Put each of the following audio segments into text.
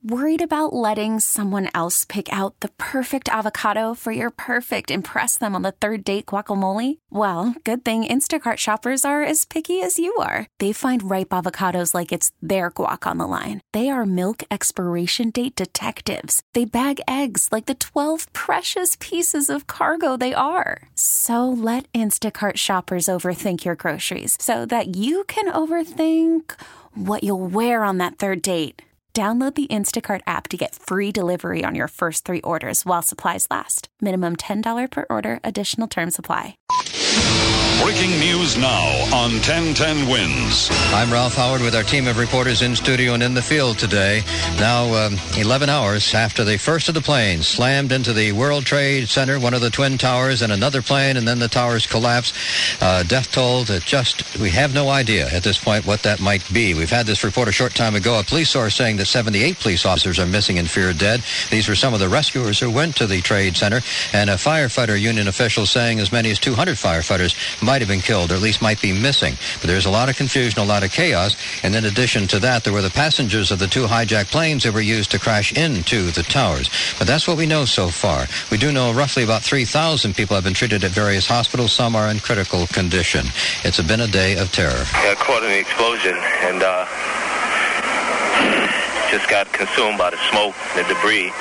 Worried about letting someone else pick out the perfect avocado for your perfect impress them on the third date guacamole? Well, good thing Instacart shoppers are as picky as you are. They find ripe avocados like it's their guac on the line. They are milk expiration date detectives. They bag eggs like the 12 precious pieces of cargo they are. So let Instacart shoppers overthink your groceries so that you can overthink what you'll wear on that third date. Download the Instacart app to get free delivery on your first 3 orders while supplies last. Minimum $10 per order. Additional terms apply. Breaking news now on 1010 Wins. I'm Ralph Howard with our team of reporters in studio and in the field today. Now 11 hours after the first of the planes slammed into the World Trade Center, one of the Twin Towers, and another plane, and then the towers collapsed. Death toll that we have no idea at this point what that might be. We've had this report a short time ago. A police source saying that 78 police officers are missing and feared dead. These were some of the rescuers who went to the Trade Center, and a firefighter union official saying as many as 200 firefighters might have been killed, or at least might be missing. But there's a lot of confusion, a lot of chaos, and in addition to that, there were the passengers of the 2 hijacked planes that were used to crash into the towers. But that's what we know so far. We do know roughly about 3,000 people have been treated at various hospitals. Some are in critical condition. It's been a day of terror. Got caught in the explosion and just got consumed by the smoke, the debris.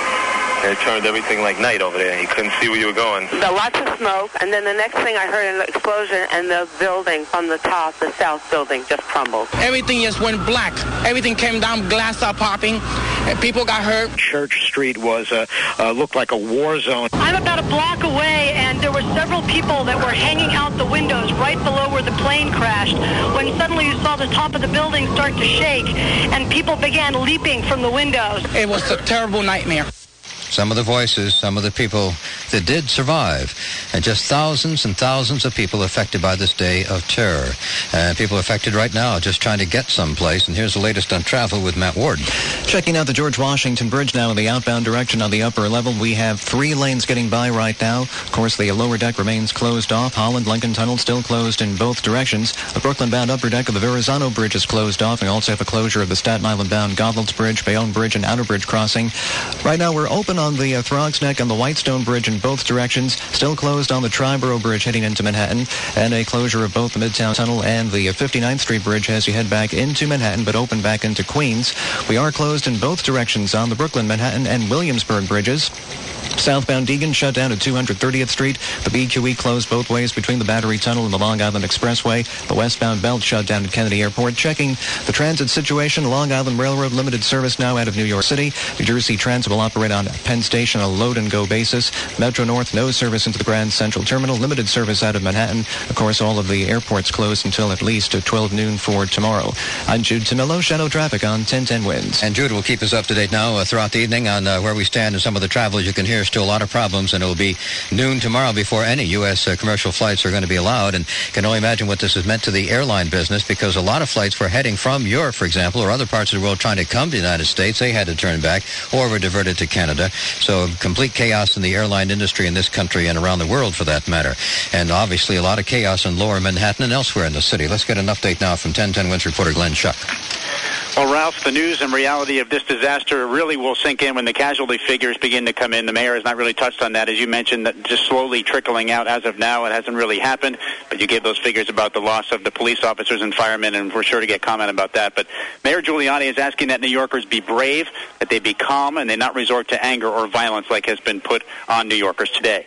And it turned everything like night over there. You couldn't see where you were going. Lots of smoke, and then the next thing I heard an explosion, and the building from the top, the south building, just crumbled. Everything just went black. Everything came down, glass started popping, and people got hurt. Church Street was looked like a war zone. I'm about a block away, and there were several people that were hanging out the windows right below where the plane crashed, when suddenly you saw the top of the building start to shake, and people began leaping from the windows. It was a terrible nightmare. Some of the voices, some of the people that did survive, and just thousands and thousands of people affected by this day of terror. People affected right now just trying to get someplace. And here's the latest on travel with Matt Warden. Checking out the George Washington Bridge now in the outbound direction on the upper level. We have 3 lanes getting by right now. Of course, the lower deck remains closed off. Holland-Lincoln Tunnel still closed in both directions. The Brooklyn-bound upper deck of the Verrazano Bridge is closed off. We also have a closure of the Staten Island-bound Godlands Bridge, Bayonne Bridge, and Outer Bridge crossing. Right now, we're open on the Throgs Neck and the Whitestone Bridge in both directions. Still closed on the Triborough Bridge heading into Manhattan, and a closure of both the Midtown Tunnel and the 59th Street Bridge as you head back into Manhattan, but open back into Queens. We are closed in both directions on the Brooklyn, Manhattan, and Williamsburg bridges. Southbound Deegan shut down at 230th Street. The BQE closed both ways between the Battery Tunnel and the Long Island Expressway. The westbound belt shut down at Kennedy Airport. Checking the transit situation, Long Island Railroad limited service now out of New York City. New Jersey Transit will operate on Penn Station on a load-and-go basis. Metro North, no service into the Grand Central Terminal. Limited service out of Manhattan. Of course, all of the airports closed until at least 12 noon for tomorrow. I'm Jude Tamillo, Shadow Traffic on 1010 Winds. And Jude will keep us up to date now throughout the evening on where we stand and some of the travel. You can hear still a lot of problems, and it will be noon tomorrow before any U.S. Commercial flights are going to be allowed. And can only imagine what this has meant to the airline business, because a lot of flights were heading from Europe, for example, or other parts of the world trying to come to the United States. They had to turn back or were diverted to Canada. So complete chaos in the airline industry in this country and around the world, for that matter. And obviously a lot of chaos in lower Manhattan and elsewhere in the city. Let's get an update now from 1010 Winds reporter Glenn Schuck. Well, Ralph, the news and reality of this disaster really will sink in when the casualty figures begin to come in. The mayor has not really touched on that. As you mentioned, that just slowly trickling out as of now. It hasn't really happened, but you gave those figures about the loss of the police officers and firemen, and we're sure to get comment about that. But Mayor Giuliani is asking that New Yorkers be brave, that they be calm, and they not resort to anger or violence like has been put on New Yorkers today.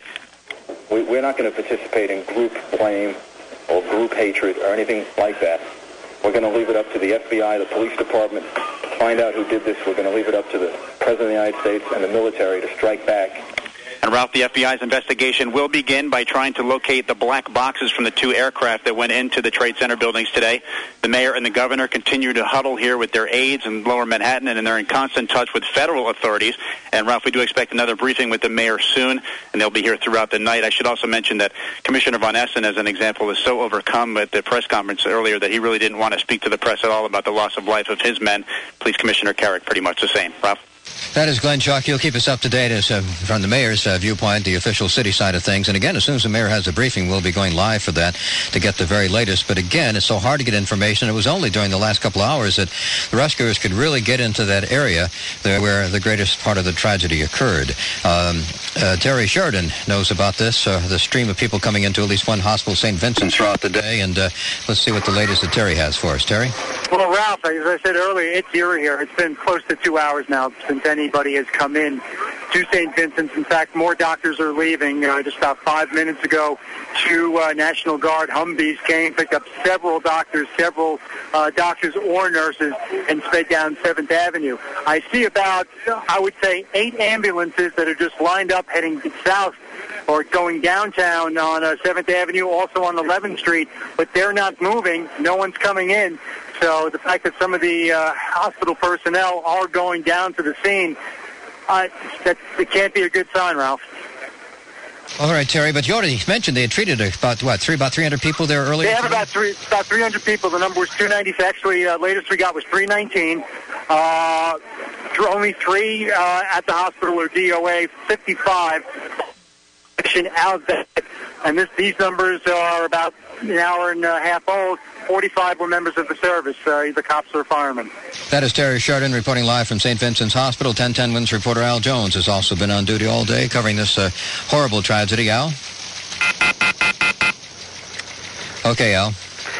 We're not going to participate in group blame or group hatred or anything like that. We're going to leave it up to the FBI, the police department, to find out who did this. We're going to leave it up to the President of the United States and the military to strike back. And, Ralph, the FBI's investigation will begin by trying to locate the black boxes from the 2 aircraft that went into the Trade Center buildings today. The mayor and the governor continue to huddle here with their aides in lower Manhattan, and they're in constant touch with federal authorities. And, Ralph, we do expect another briefing with the mayor soon, and they'll be here throughout the night. I should also mention that Commissioner Von Essen, as an example, was so overcome at the press conference earlier that he really didn't want to speak to the press at all about the loss of life of his men. Police Commissioner Carrick, pretty much the same. Ralph? That is Glenn Chuck. You'll keep us up to date as from the mayor's viewpoint, the official city side of things. And again, as soon as the mayor has a briefing, we'll be going live for that to get the very latest. But again, it's so hard to get information. It was only during the last couple of hours that the rescuers could really get into that area there where the greatest part of the tragedy occurred. Terry Sheridan knows about this, the stream of people coming into at least one hospital, St. Vincent's, throughout the day. And let's see what the latest that Terry has for us. Terry? Well, Ralph, as I said earlier, it's eerie here. It's been close to 2 hours now since anybody has come in to St. Vincent's. In fact, more doctors are leaving. Just about 5 minutes ago, 2 National Guard Humvees came, picked up several doctors or nurses, and sped down 7th Avenue. I see about, I would say, 8 ambulances that are just lined up heading south or going downtown on 7th Avenue, also on 11th Street, but they're not moving. No one's coming in. So the fact that some of the hospital personnel are going down to the scene, it can't be a good sign, Ralph. All right, Terry, but you already mentioned they had treated about 300 people there earlier? They have about 300 people. The number was 290. Actually, latest we got was 319. Only 3 at the hospital or DOA, 55 out there. And these numbers are about an hour and a half old. 45 were members of the service, either cops or firemen. That is Terry Sheridan reporting live from St. Vincent's Hospital. 1010 Wins reporter Al Jones has also been on duty all day covering this horrible tragedy. Al? Okay, Al.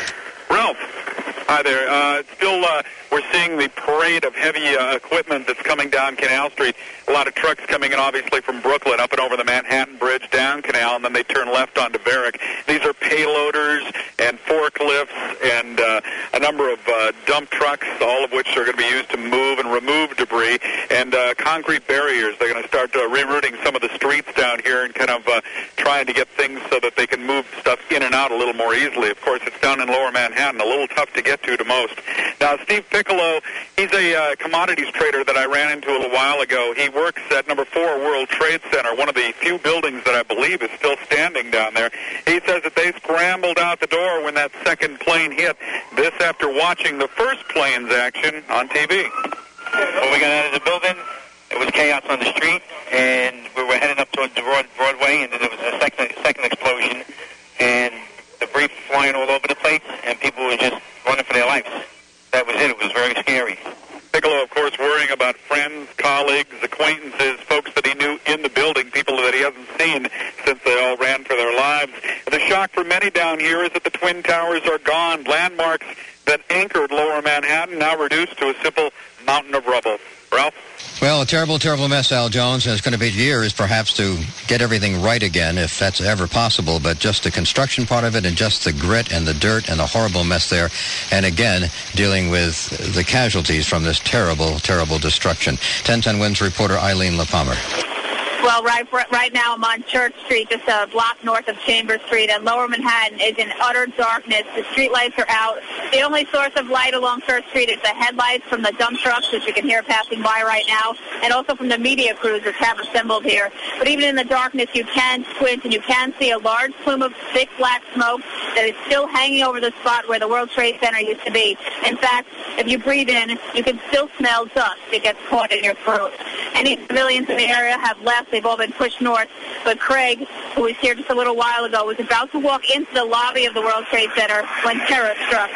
Ralph. Hi there. Still, we're seeing the parade of heavy equipment that's coming down Canal Street. A lot of trucks coming in, obviously, from Brooklyn up and over the Manhattan Bridge, down Canal, and then they turn left onto Varick. These are payloaders and forklifts and a number of dump trucks, all of which are going to be used to move and remove debris, and concrete barriers. They're going to start rerouting some of the streets down here and kind of trying to get things so that they can move stuff in and out a little more easily. Of course, it's down in Lower Manhattan, a little tough to get to most. Now, Steve Piccolo, he's a commodities trader that I ran into a little while ago. He works at number 4 World Trade Center, one of the few buildings that I believe is still standing down there. He says that they scrambled out the door when that second plane hit. This after watching the first plane's action on TV. When we got out of the building, it was chaos on the street, and we were heading up towards Broadway, and then there was a second explosion, and debris flying all over the place, and people were just running for their lives. That was it. It was very scary. Piccolo, of course, worrying about friends, colleagues, acquaintances, folks that he knew in the building, people that he hasn't seen since they all ran for their lives. The shock for many down here is that the Twin Towers are gone. Landmarks that anchored Lower Manhattan now reduced to a simple mountain of rubble. Ralph? Well, a terrible, terrible mess, Al Jones, and it's going to be years perhaps to get everything right again, if that's ever possible, but just the construction part of it and just the grit and the dirt and the horrible mess there, and again, dealing with the casualties from this terrible, terrible destruction. 1010 Wins reporter Eileen LaPalmer. Well, right now I'm on Church Street, just a block north of Chambers Street, and Lower Manhattan is in utter darkness. The street lights are out. The only source of light along Church Street is the headlights from the dump trucks, which you can hear passing by right now, and also from the media crews that have assembled here. But even in the darkness, you can squint, and you can see a large plume of thick black smoke that is still hanging over the spot where the World Trade Center used to be. In fact, if you breathe in, you can still smell dust. It gets caught in your throat. Any civilians in the area have left. They've all been pushed north. But Craig, who was here just a little while ago, was about to walk into the lobby of the World Trade Center when terror struck.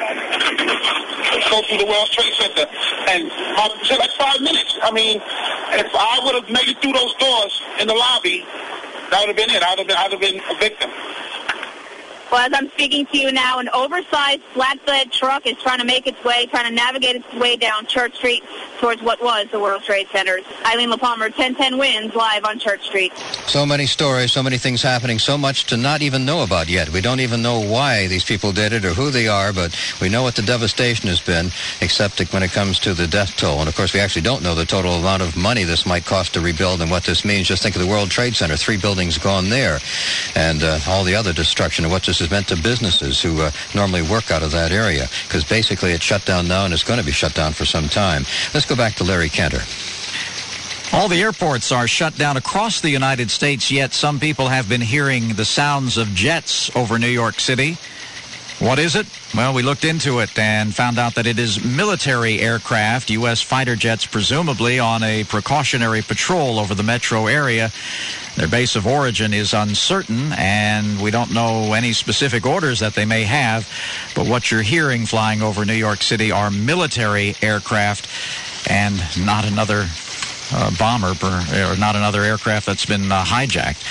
Go through the World Trade Center, and it took like 5 minutes. I mean, if I would have made it through those doors in the lobby, that would have been it. I'd have been a victim. Well, as I'm speaking to you now, an oversized flatbed truck is trying to navigate its way down Church Street towards what was the World Trade Center. Eileen LaPalmer, 1010 Wins, live on Church Street. So many stories, so many things happening, so much to not even know about yet. We don't even know why these people did it or who they are, but we know what the devastation has been, except when it comes to the death toll. And, of course, we actually don't know the total amount of money this might cost to rebuild and what this means. Just think of the World Trade Center, 3 buildings gone there, and all the other destruction and what this has meant to businesses who normally work out of that area, because basically it's shut down now and it's going to be shut down for some time. Let's go back to Larry Cantor. All the airports are shut down across the United States, yet some people have been hearing the sounds of jets over New York City. What is it? Well, we looked into it and found out that it is military aircraft, U.S. fighter jets presumably on a precautionary patrol over the metro area. Their base of origin is uncertain, and we don't know any specific orders that they may have. But what you're hearing flying over New York City are military aircraft and not another bomber or not another aircraft that's been hijacked.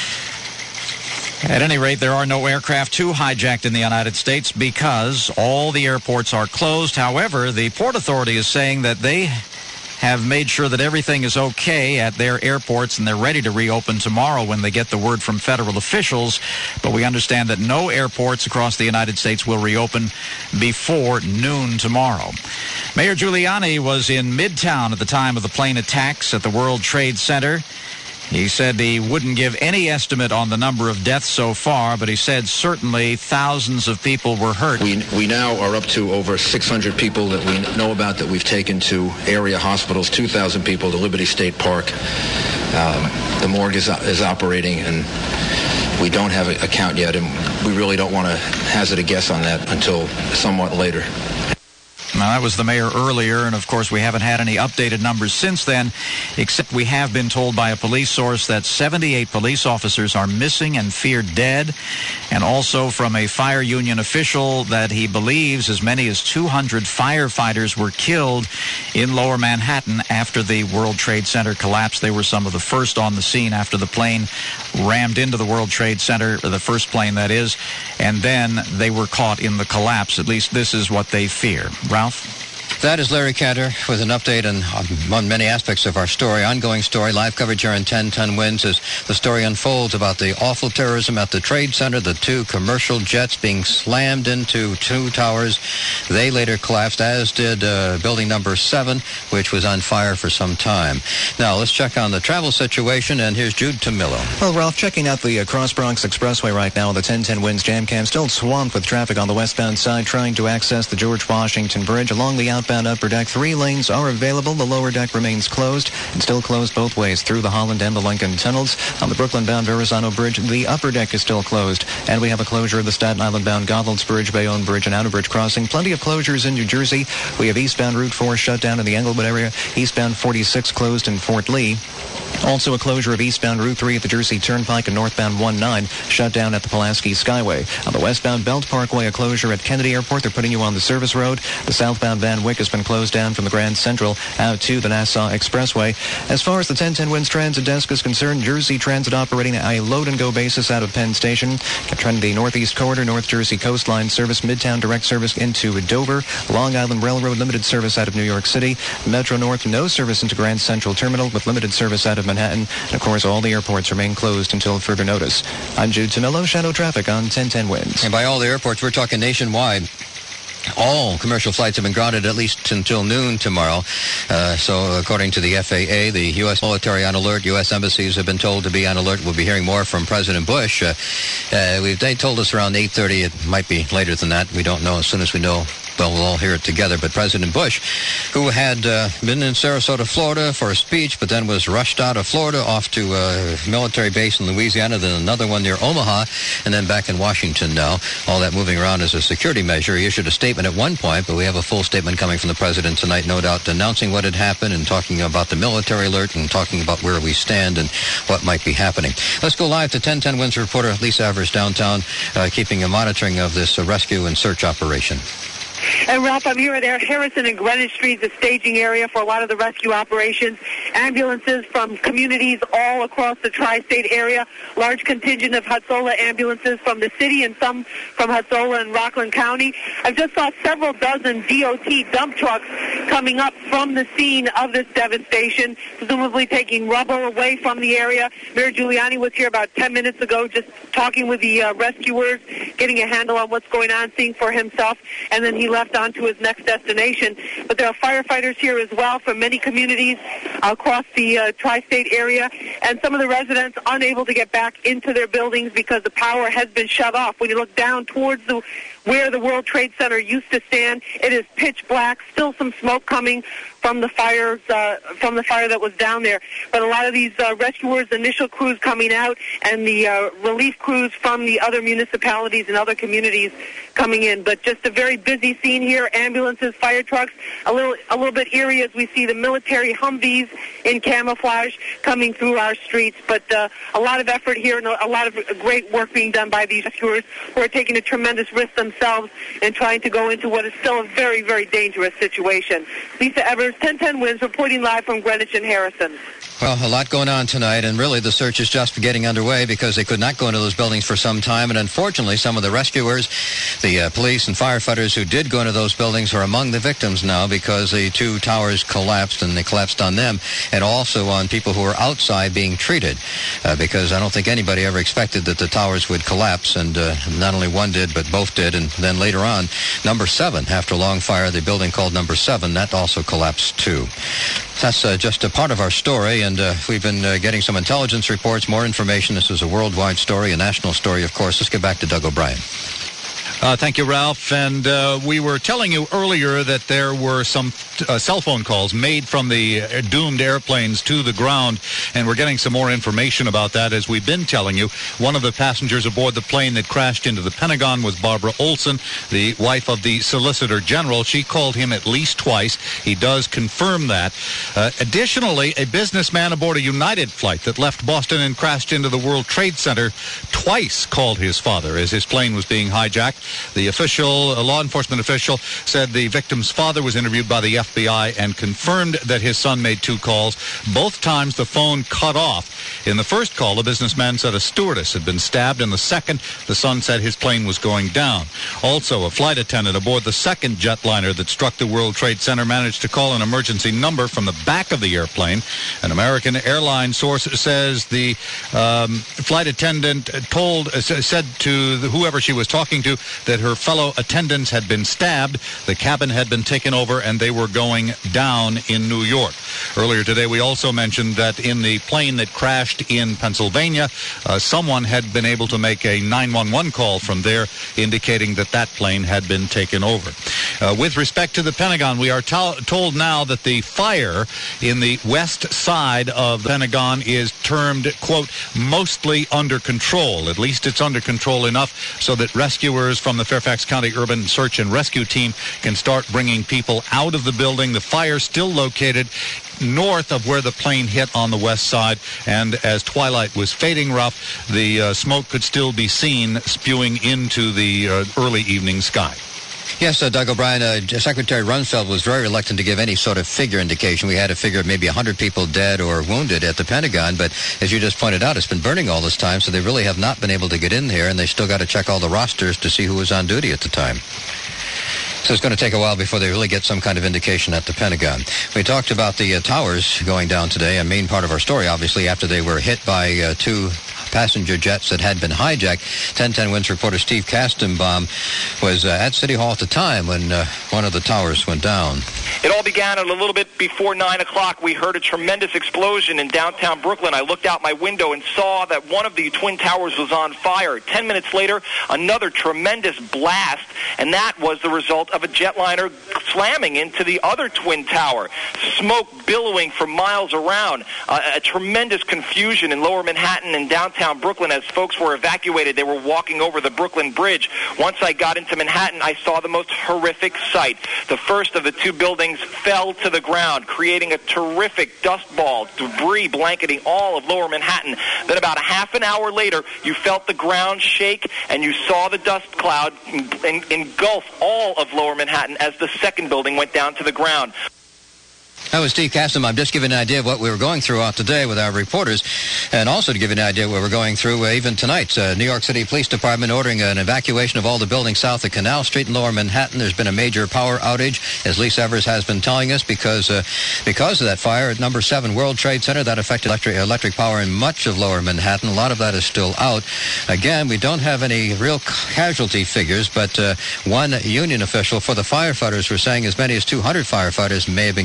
At any rate, there are no aircraft too hijacked in the United States because all the airports are closed. However, the Port Authority is saying that they have made sure that everything is okay at their airports, and they're ready to reopen tomorrow when they get the word from federal officials. But we understand that no airports across the United States will reopen before noon tomorrow. Mayor Giuliani was in Midtown at the time of the plane attacks at the World Trade Center. He said he wouldn't give any estimate on the number of deaths so far, but he said certainly thousands of people were hurt. We now are up to over 600 people that we know about that we've taken to area hospitals, 2,000 people to Liberty State Park. The morgue is operating, and we don't have a count yet, and we really don't want to hazard a guess on that until somewhat later. Now, that was the mayor earlier, and of course we haven't had any updated numbers since then, except we have been told by a police source that 78 police officers are missing and feared dead, and also from a fire union official that he believes as many as 200 firefighters were killed in Lower Manhattan after the World Trade Center collapsed. They were some of the first on the scene after the plane rammed into the World Trade Center, or the first plane that is, and then they were caught in the collapse. At least this is what they fear. Ralph? That is Larry Cantor with an update on many aspects of our story. Ongoing story, live coverage here on 1010 Wins as the story unfolds about the awful terrorism at the Trade Center, the two commercial jets being slammed into two towers. They later collapsed, as did building number 7, which was on fire for some time. Now, let's check on the travel situation, and here's Jude Tamillo. Well, Ralph, checking out the Cross Bronx Expressway right now, the 1010 Wins Jam Cam still swamped with traffic on the westbound side trying to access the George Washington Bridge. Along the outbound upper deck, 3 lanes are available. The lower deck remains closed and still closed both ways through the Holland and the Lincoln tunnels. On the Brooklyn-bound Verrazano Bridge, the upper deck is still closed, and we have a closure of the Staten Island-bound Goethals Bridge, Bayonne Bridge, and Outer Bridge crossing. Plenty of closures in New Jersey. We have eastbound Route 4 shut down in the Englewood area, eastbound 46 closed in Fort Lee. Also a closure of eastbound Route 3 at the Jersey Turnpike and northbound 19 shut down at the Pulaski Skyway. On the westbound Belt Parkway, a closure at Kennedy Airport. They're putting you on the service road. The southbound Van Wyck has been closed down from the Grand Central out to the Nassau Expressway. As far as the 1010 Wins Transit Desk is concerned, Jersey Transit operating at a load-and-go basis out of Penn Station. Trending the Northeast Corridor, North Jersey Coastline service, Midtown direct service into Dover, Long Island Railroad limited service out of New York City, Metro North no service into Grand Central Terminal with limited service out of Manhattan. And, of course, all the airports remain closed until further notice. I'm Jude Tamillo, Shadow Traffic on 1010 Wins. And by all the airports, we're talking nationwide. All commercial flights have been grounded at least until noon tomorrow. So according to the FAA, the U.S. military on alert, U.S. embassies have been told to be on alert. We'll be hearing more from President Bush. They told us around 8:30. It might be later than that. We don't know. As soon as we know, well, we'll all hear it together. But President Bush, who had been in Sarasota, Florida for a speech, but then was rushed out of Florida off to a military base in Louisiana, then another one near Omaha, and then back in Washington now. All that moving around as a security measure. He issued a statement at one point, but we have a full statement coming from the president tonight, no doubt, announcing what had happened and talking about the military alert and talking about where we stand and what might be happening. Let's go live to 1010 Wins reporter Lisa Evers downtown, keeping a monitoring of this rescue and search operation. And Ralph, I'm here at Harrison and Greenwich Street, the staging area for a lot of the rescue operations. Ambulances from communities all across the tri-state area. Large contingent of Hatzola ambulances from the city and some from Hatzola and Rockland County. I just saw several dozen DOT dump trucks coming up from the scene of this devastation, presumably taking rubble away from the area. Mayor Giuliani was here about 10 minutes ago just talking with the rescuers, getting a handle on what's going on, seeing for himself, and then he left on to his next destination. But there are firefighters here as well from many communities across the tri-state area, and some of the residents unable to get back into their buildings because the power has been shut off. When you look down towards where the World Trade Center used to stand. It is pitch black, still some smoke coming from the fire that was down there. But a lot of these rescuers, initial crews coming out, and the relief crews from the other municipalities and other communities coming in. But just a very busy scene here. Ambulances, fire trucks, a little bit eerie as we see the military Humvees in camouflage coming through our streets. But a lot of effort here and a lot of great work being done by these rescuers who are taking a tremendous risk themselves and trying to go into what is still a very, very dangerous situation. Lisa Evers, 1010 Wins, reporting live from Greenwich and Harrison. Well, a lot going on tonight, and really the search is just getting underway because they could not go into those buildings for some time, and unfortunately some of the rescuers, the police and firefighters who did go into those buildings are among the victims now because the two towers collapsed, and they collapsed on them and also on people who were outside being treated because I don't think anybody ever expected that the towers would collapse, and not only one did, but both did, and then later on, number 7, after a long fire, the building called number 7, that also collapsed too. That's just a part of our story, and we've been getting some intelligence reports, more information. This is a worldwide story, a national story, of course. Let's get back to Doug O'Brien. Thank you, Ralph. And we were telling you earlier that there were some cell phone calls made from the doomed airplanes to the ground, and we're getting some more information about that. As we've been telling you, one of the passengers aboard the plane that crashed into the Pentagon was Barbara Olson, the wife of the Solicitor General. She called him at least twice. He does confirm that. Additionally, a businessman aboard a United flight that left Boston and crashed into the World Trade Center twice called his father as his plane was being hijacked. The official, a law enforcement official, said the victim's father was interviewed by the FBI and confirmed that his son made 2 calls. Both times the phone cut off. In the first call, the businessman said a stewardess had been stabbed. In the second, the son said his plane was going down. Also, a flight attendant aboard the second jetliner that struck the World Trade Center managed to call an emergency number from the back of the airplane. An American airline source says the flight attendant said to whoever she was talking to that her fellow attendants had been stabbed, the cabin had been taken over, and they were going down in New York. Earlier today, we also mentioned that in the plane that crashed in Pennsylvania, someone had been able to make a 911 call from there, indicating that that plane had been taken over. With respect to the Pentagon, we are told now that the fire in the west side of the Pentagon is termed, quote, mostly under control. At least it's under control enough so that rescuers from the Fairfax County Urban Search and Rescue Team can start bringing people out of the building. The fire still located north of where the plane hit on the west side, and as twilight was fading, Ralph, the smoke could still be seen spewing into the early evening sky. Yes, Doug O'Brien, Secretary Rumsfeld was very reluctant to give any sort of figure indication. We had a figure of maybe 100 people dead or wounded at the Pentagon, but as you just pointed out, it's been burning all this time, so they really have not been able to get in here, and they still got to check all the rosters to see who was on duty at the time. So it's going to take a while before they really get some kind of indication at the Pentagon. We talked about the towers going down today, a main part of our story, obviously, after they were hit by 2 passenger jets that had been hijacked. 1010 Wins reporter Steve Kastenbaum was at City Hall at the time when one of the towers went down. It all began at a little bit before 9 o'clock. We heard a tremendous explosion in downtown Brooklyn. I looked out my window and saw that one of the twin towers was on fire. 10 minutes later, another tremendous blast, and that was the result of a jetliner slamming into the other twin tower. Smoke billowing for miles around. A tremendous confusion in lower Manhattan and downtown Brooklyn as folks were evacuated. They were walking over the Brooklyn Bridge. Once I got into Manhattan, I saw the most horrific sight. The first of the 2 buildings fell to the ground, creating a terrific dust ball, debris blanketing all of lower Manhattan. Then about a half an hour later, you felt the ground shake, and you saw the dust cloud engulf all of lower Manhattan as the second building went down to the ground. That was Steve Kastenbaum. I'm just giving an idea of what we were going through out today with our reporters, and also to give you an idea of what we're going through even tonight. New York City Police Department ordering an evacuation of all the buildings south of Canal Street in lower Manhattan. There's been a major power outage, as Lisa Evers has been telling us, because of that fire at number 7 World Trade Center. That affected electric power in much of lower Manhattan. A lot of that is still out. Again, we don't have any real casualty figures, but one union official for the firefighters was saying as many as 200 firefighters may have been killed in the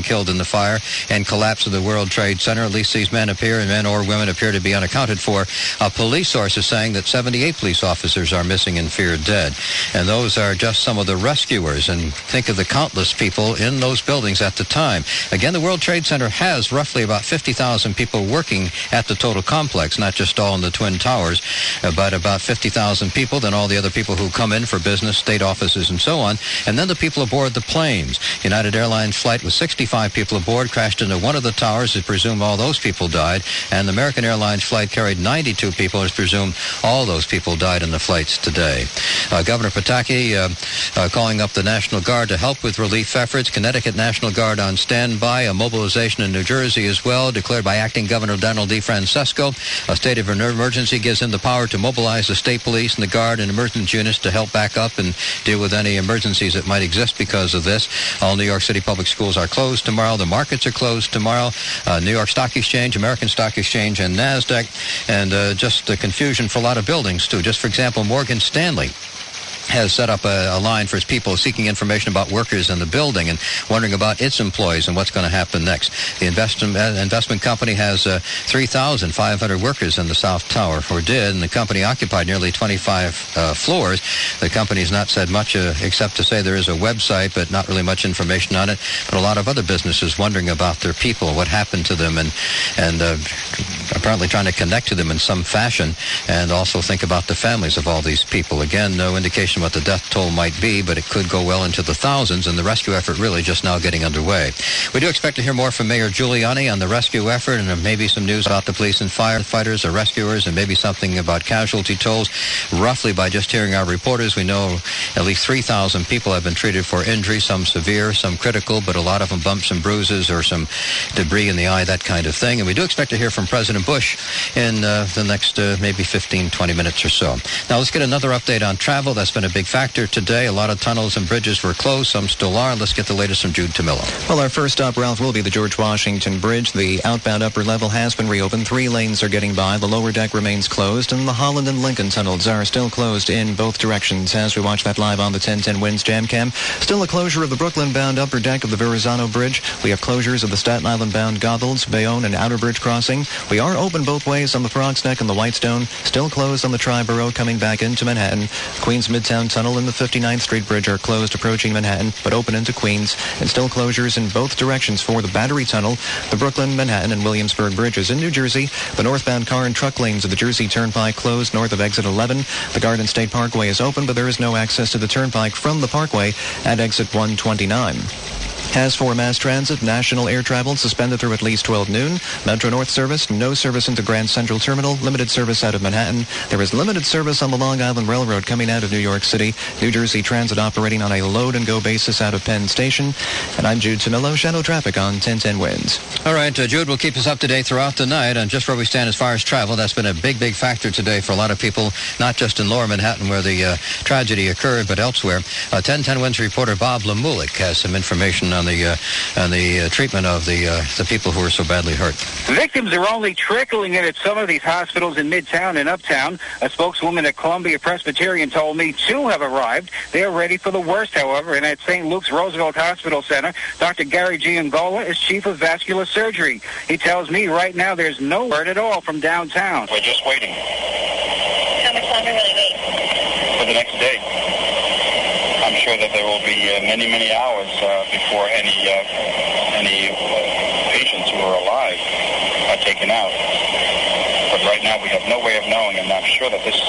fire and collapse of the World Trade Center. At least these men or women appear to be unaccounted for. Police sources saying that 78 police officers are missing and feared dead. And those are just some of the rescuers. And think of the countless people in those buildings at the time. Again, the World Trade Center has roughly about 50,000 people working at the total complex, not just all in the Twin Towers, but about 50,000 people, then all the other people who come in for business, state offices, and so on, and then the people aboard the planes. United Airlines flight with 65 people aboard crashed into one of the towers. It's presumed all those people died, and the American Airlines flight carried 92 people. It's presumed all those people died in the flights today. Governor Pataki calling up the National Guard to help with relief efforts. Connecticut National Guard on standby. A mobilization in New Jersey as well, declared by Acting Governor Donald DeFrancesco. A state of emergency gives him the power to mobilize the state police and the Guard and emergency units to help back up and deal with any emergencies that might exist because of this. All New York City public schools are closed tomorrow. The markets are closed tomorrow. New York Stock Exchange, American Stock Exchange, and NASDAQ. And just the confusion for a lot of buildings, too. Just for example, Morgan Stanley has set up a line for its people seeking information about workers in the building and wondering about its employees and what's going to happen next. The investment company has 3,500 workers in the South Tower, or did, and the company occupied nearly 25 floors. The company's not said much except to say there is a website, but not really much information on it. But a lot of other businesses wondering about their people, what happened to them, and apparently trying to connect to them in some fashion, and also think about the families of all these people. Again, no indication what the death toll might be, but it could go well into the thousands, and the rescue effort really just now getting underway. We do expect to hear more from Mayor Giuliani on the rescue effort, and maybe some news about the police and firefighters or rescuers, and maybe something about casualty tolls. Roughly, by just hearing our reporters, we know at least 3,000 people have been treated for injury, some severe, some critical, but a lot of them bumps and bruises or some debris in the eye, that kind of thing. And we do expect to hear from President Bush in the next maybe 15, 20 minutes or so. Now, let's get another update on travel. That's been a big factor today. A lot of tunnels and bridges were closed. Some still are. Let's get the latest from Jude Tamillo. Well, our first stop, Ralph, will be the George Washington Bridge. The outbound upper level has been reopened. 3 lanes are getting by. The lower deck remains closed, and the Holland and Lincoln tunnels are still closed in both directions. As we watch that live on the 1010 Winds Jam Cam, still a closure of the Brooklyn-bound upper deck of the Verrazano Bridge. We have closures of the Staten Island-bound Goethals, Bayonne, and Outer Bridge crossing. We are open both ways on the Frog's Neck and the Whitestone. Still closed on the Triborough coming back into Manhattan. Queens Midtown Tunnel and the 59th Street Bridge are closed approaching Manhattan, but open into Queens, and still closures in both directions for the Battery Tunnel, the Brooklyn, Manhattan, and Williamsburg bridges. In New Jersey, the northbound car and truck lanes of the Jersey Turnpike closed north of exit 11. The Garden State Parkway is open, but there is no access to the Turnpike from the Parkway at exit 129. As for mass transit, national air travel suspended through at least 12 noon. Metro North service, no service into Grand Central Terminal, limited service out of Manhattan. There is limited service on the Long Island Railroad coming out of New York City. New Jersey Transit operating on a load-and-go basis out of Penn Station. And I'm Jude Tamillo, Shadow Traffic on 1010 Winds. All right, Jude will keep us up to date throughout the night on just where we stand as far as travel. That's been a big, big factor today for a lot of people, not just in Lower Manhattan where the tragedy occurred, but elsewhere. 1010 Winds reporter Bob Lemulik has some information on the treatment of the people who were so badly hurt. Victims are only trickling in at some of these hospitals in Midtown and Uptown. A spokeswoman at Columbia Presbyterian told me 2 have arrived. They are ready for the worst, however, and at St. Luke's Roosevelt Hospital Center, Dr. Gary Giangola is chief of vascular surgery. He tells me right now there's no word at all from downtown. We're just waiting. How much longer will it wait? For the next day. I'm sure that there will be many, many hours before any patients who are alive are taken out. But right now we have no way of knowing, and I'm sure that this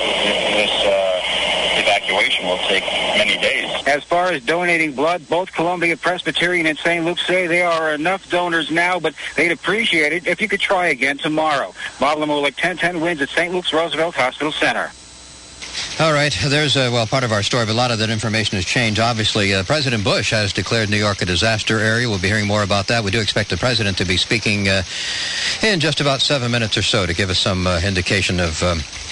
evacuation will take many days. As far as donating blood, both Columbia Presbyterian and St. Luke say there are enough donors now, but they'd appreciate it if you could try again tomorrow. Bob Lemulik, 1010 Winds at St. Luke's Roosevelt Hospital Center. All right, there's, part of our story, but a lot of that information has changed. Obviously, President Bush has declared New York a disaster area. We'll be hearing more about that. We do expect the president to be speaking in just about 7 minutes or so to give us some indication of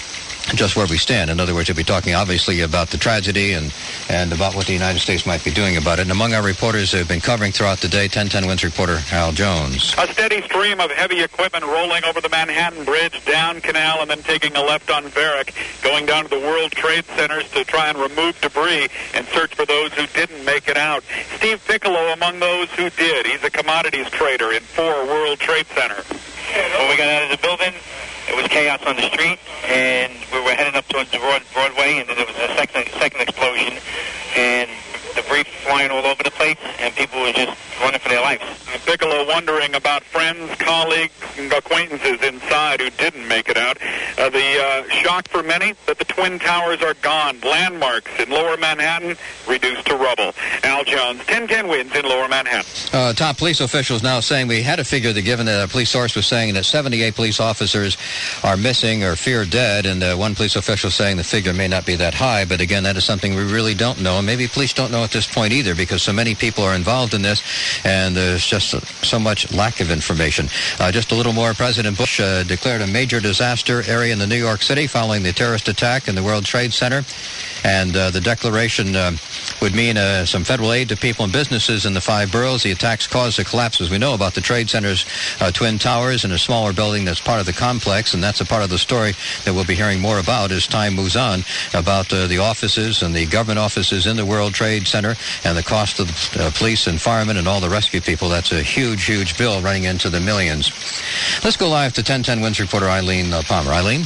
just where we stand. In other words, you'll be talking obviously about the tragedy and about what the United States might be doing about it. And among our reporters who have been covering throughout the day, 1010 Wins reporter Al Jones. A steady stream of heavy equipment rolling over the Manhattan Bridge, down Canal, and then taking a left on Varick, going down to the World Trade Centers to try and remove debris and search for those who didn't make it out. Steve Piccolo among those who did. He's a commodities trader in 4 World Trade Center. When we got out of the building, it was chaos on the street, and we were heading up towards Broadway, and then there was a second explosion, and debris flying all over the place, and people were just running for their lives. Piccolo wondering about friends, colleagues, and acquaintances inside who didn't make it out. The shock for many that the Twin Towers are gone. Landmarks in Lower Manhattan reduced to rubble. Al Jones, 1010 Wins in Lower Manhattan. Top police officials now saying we had a figure that given that a police source was saying that 78 police officers are missing or feared dead, and one police official saying the figure may not be that high, but again, that is something we really don't know, and maybe police don't know at this point either, because so many people are involved in this, and there's just so much lack of information. Just a little more. President Bush declared a major disaster area in the New York City following the terrorist attack in the World Trade Center, and the declaration would mean some federal aid to people and businesses in the 5 boroughs. The attacks caused a collapse, as we know, about the Trade Center's Twin Towers and a smaller building that's part of the complex, and that's a part of the story that we'll be hearing more about as time moves on, about the offices and the government offices in the World Trade Center and the cost of the police and firemen and all the rescue people. That's a huge, huge bill running into the millions. Let's go live to 1010 Wins reporter Eileen Palmer. Eileen?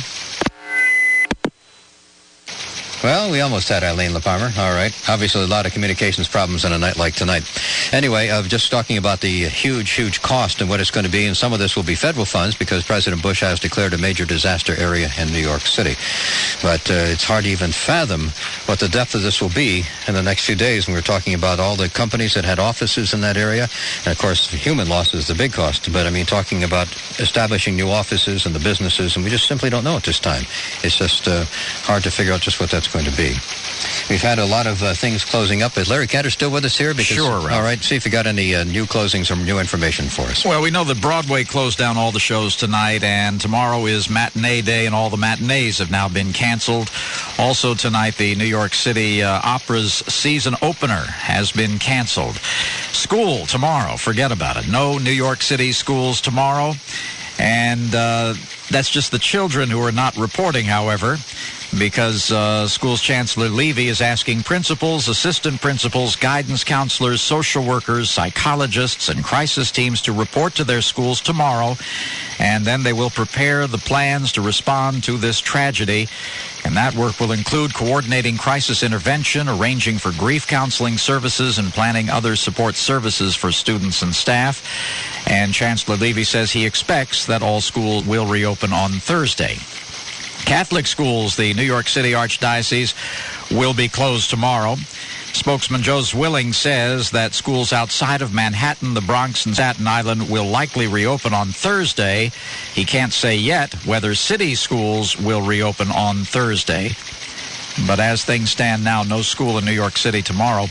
Well, we almost had Eileen LaPalmer. All right. Obviously, a lot of communications problems on a night like tonight. Anyway, just talking about the huge, huge cost and what it's going to be, and some of this will be federal funds because President Bush has declared a major disaster area in New York City. But it's hard to even fathom what the depth of this will be in the next few days when we're talking about all the companies that had offices in that area. And, of course, human loss is the big cost. But, I mean, talking about establishing new offices and the businesses, and we just simply don't know at this time. It's just hard to figure out just what that's going to be. We've had a lot of things closing up. Is Larry Cantor still with us here? Because, sure, Ralph. All right, see if you got any new closings or new information for us. Well, we know that Broadway closed down all the shows tonight, and tomorrow is matinee day, and all the matinees have now been canceled. Also tonight, the New York City Opera's season opener has been canceled. School tomorrow, forget about it. No New York City schools tomorrow, and that's just the children who are not reporting, however, because school's Chancellor Levy is asking principals, assistant principals, guidance counselors, social workers, psychologists, and crisis teams to report to their schools tomorrow, and then they will prepare the plans to respond to this tragedy. And that work will include coordinating crisis intervention, arranging for grief counseling services, and planning other support services for students and staff. And Chancellor Levy says he expects that all schools will reopen on Thursday. Catholic schools, the New York City Archdiocese, will be closed tomorrow. Spokesman Joe Zwilling says that schools outside of Manhattan, the Bronx, and Staten Island will likely reopen on Thursday. He can't say yet whether city schools will reopen on Thursday. But as things stand now, no school in New York City tomorrow.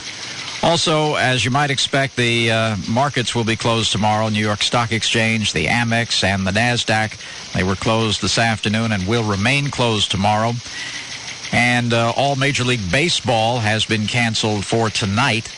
Also, as you might expect, the markets will be closed tomorrow. New York Stock Exchange, the Amex, and the NASDAQ. They were closed this afternoon and will remain closed tomorrow. And all Major League Baseball has been canceled for tonight.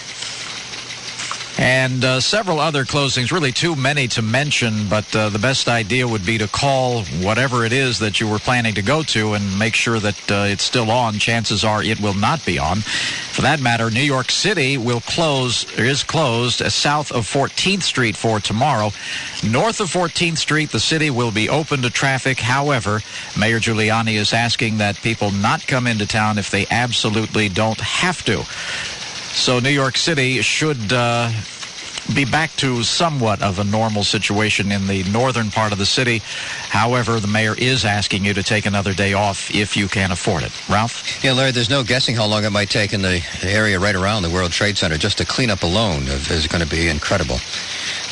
And several other closings, really too many to mention, but the best idea would be to call whatever it is that you were planning to go to and make sure that it's still on. Chances are it will not be on. For that matter, New York City is closed south of 14th Street for tomorrow. North of 14th Street, the city will be open to traffic. However, Mayor Giuliani is asking that people not come into town if they absolutely don't have to. So New York City should be back to somewhat of a normal situation in the northern part of the city. However, the mayor is asking you to take another day off if you can afford it. Ralph? Yeah, Larry, there's no guessing how long it might take in the area right around the World Trade Center. Just to clean up alone is going to be incredible.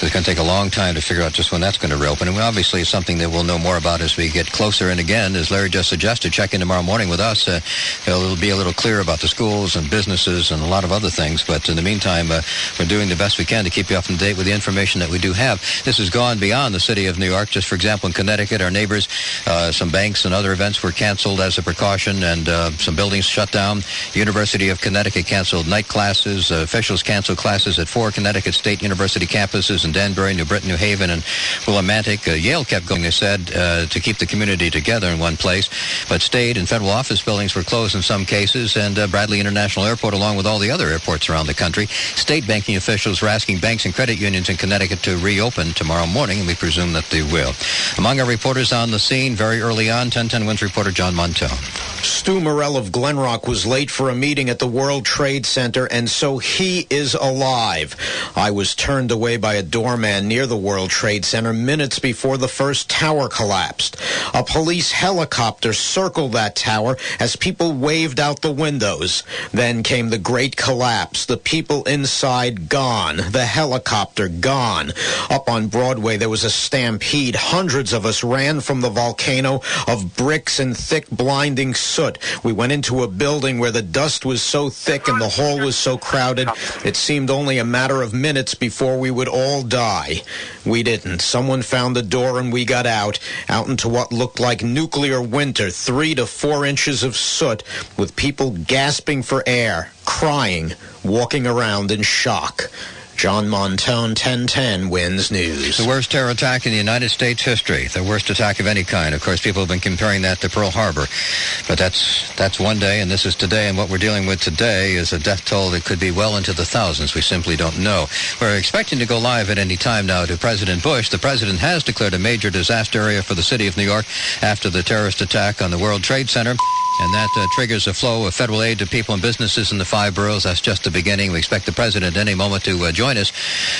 It's going to take a long time to figure out just when that's going to reopen. And obviously it's something that we'll know more about as we get closer. And again, as Larry just suggested, check in tomorrow morning with us. It'll be a little clearer about the schools and businesses and a lot of other things. But in the meantime, we're doing the best we can to keep you up to date with the information that we do have. This has gone beyond the city of New York. Just for example, in Connecticut, our neighbors, some banks and other events were canceled as a precaution, and some buildings shut down. University of Connecticut canceled night classes. Officials canceled classes at 4 Connecticut State University campuses in Danbury, New Britain, New Haven, and Willimantic. Yale kept going, they said, to keep the community together in one place, but state and federal office buildings were closed in some cases, and Bradley International Airport, along with all the other airports around the country. State banking officials were asking banks and credit unions in Connecticut to reopen tomorrow morning, and we presume that they will. Among our reporters on the scene very early on, 1010 Wins reporter John Montone. Stu Morell of Glen Rock was late for a meeting at the World Trade Center, and so he is alive. I was turned away by a doorman near the World Trade Center minutes before the first tower collapsed. A police helicopter circled that tower as people waved out the windows. Then came the great collapse. The people inside gone. The helicopter gone. Up on Broadway, there was a stampede. Hundreds of us ran from the volcano of bricks and thick, blinding soot. We went into a building where the dust was so thick and the hall was so crowded, it seemed only a matter of minutes before we would all die. We didn't. Someone found the door and we got out into what looked like nuclear winter, 3 to 4 inches of soot, with people gasping for air, crying, walking around in shock. John Montone, 1010 Wins News. The worst terror attack in the United States history. The worst attack of any kind. Of course, people have been comparing that to Pearl Harbor. But that's one day, and this is today. And what we're dealing with today is a death toll that could be well into the thousands. We simply don't know. We're expecting to go live at any time now to President Bush. The president has declared a major disaster area for the city of New York after the terrorist attack on the World Trade Center. And that triggers a flow of federal aid to people and businesses in the 5 boroughs. That's just the beginning. We expect the president any moment to join us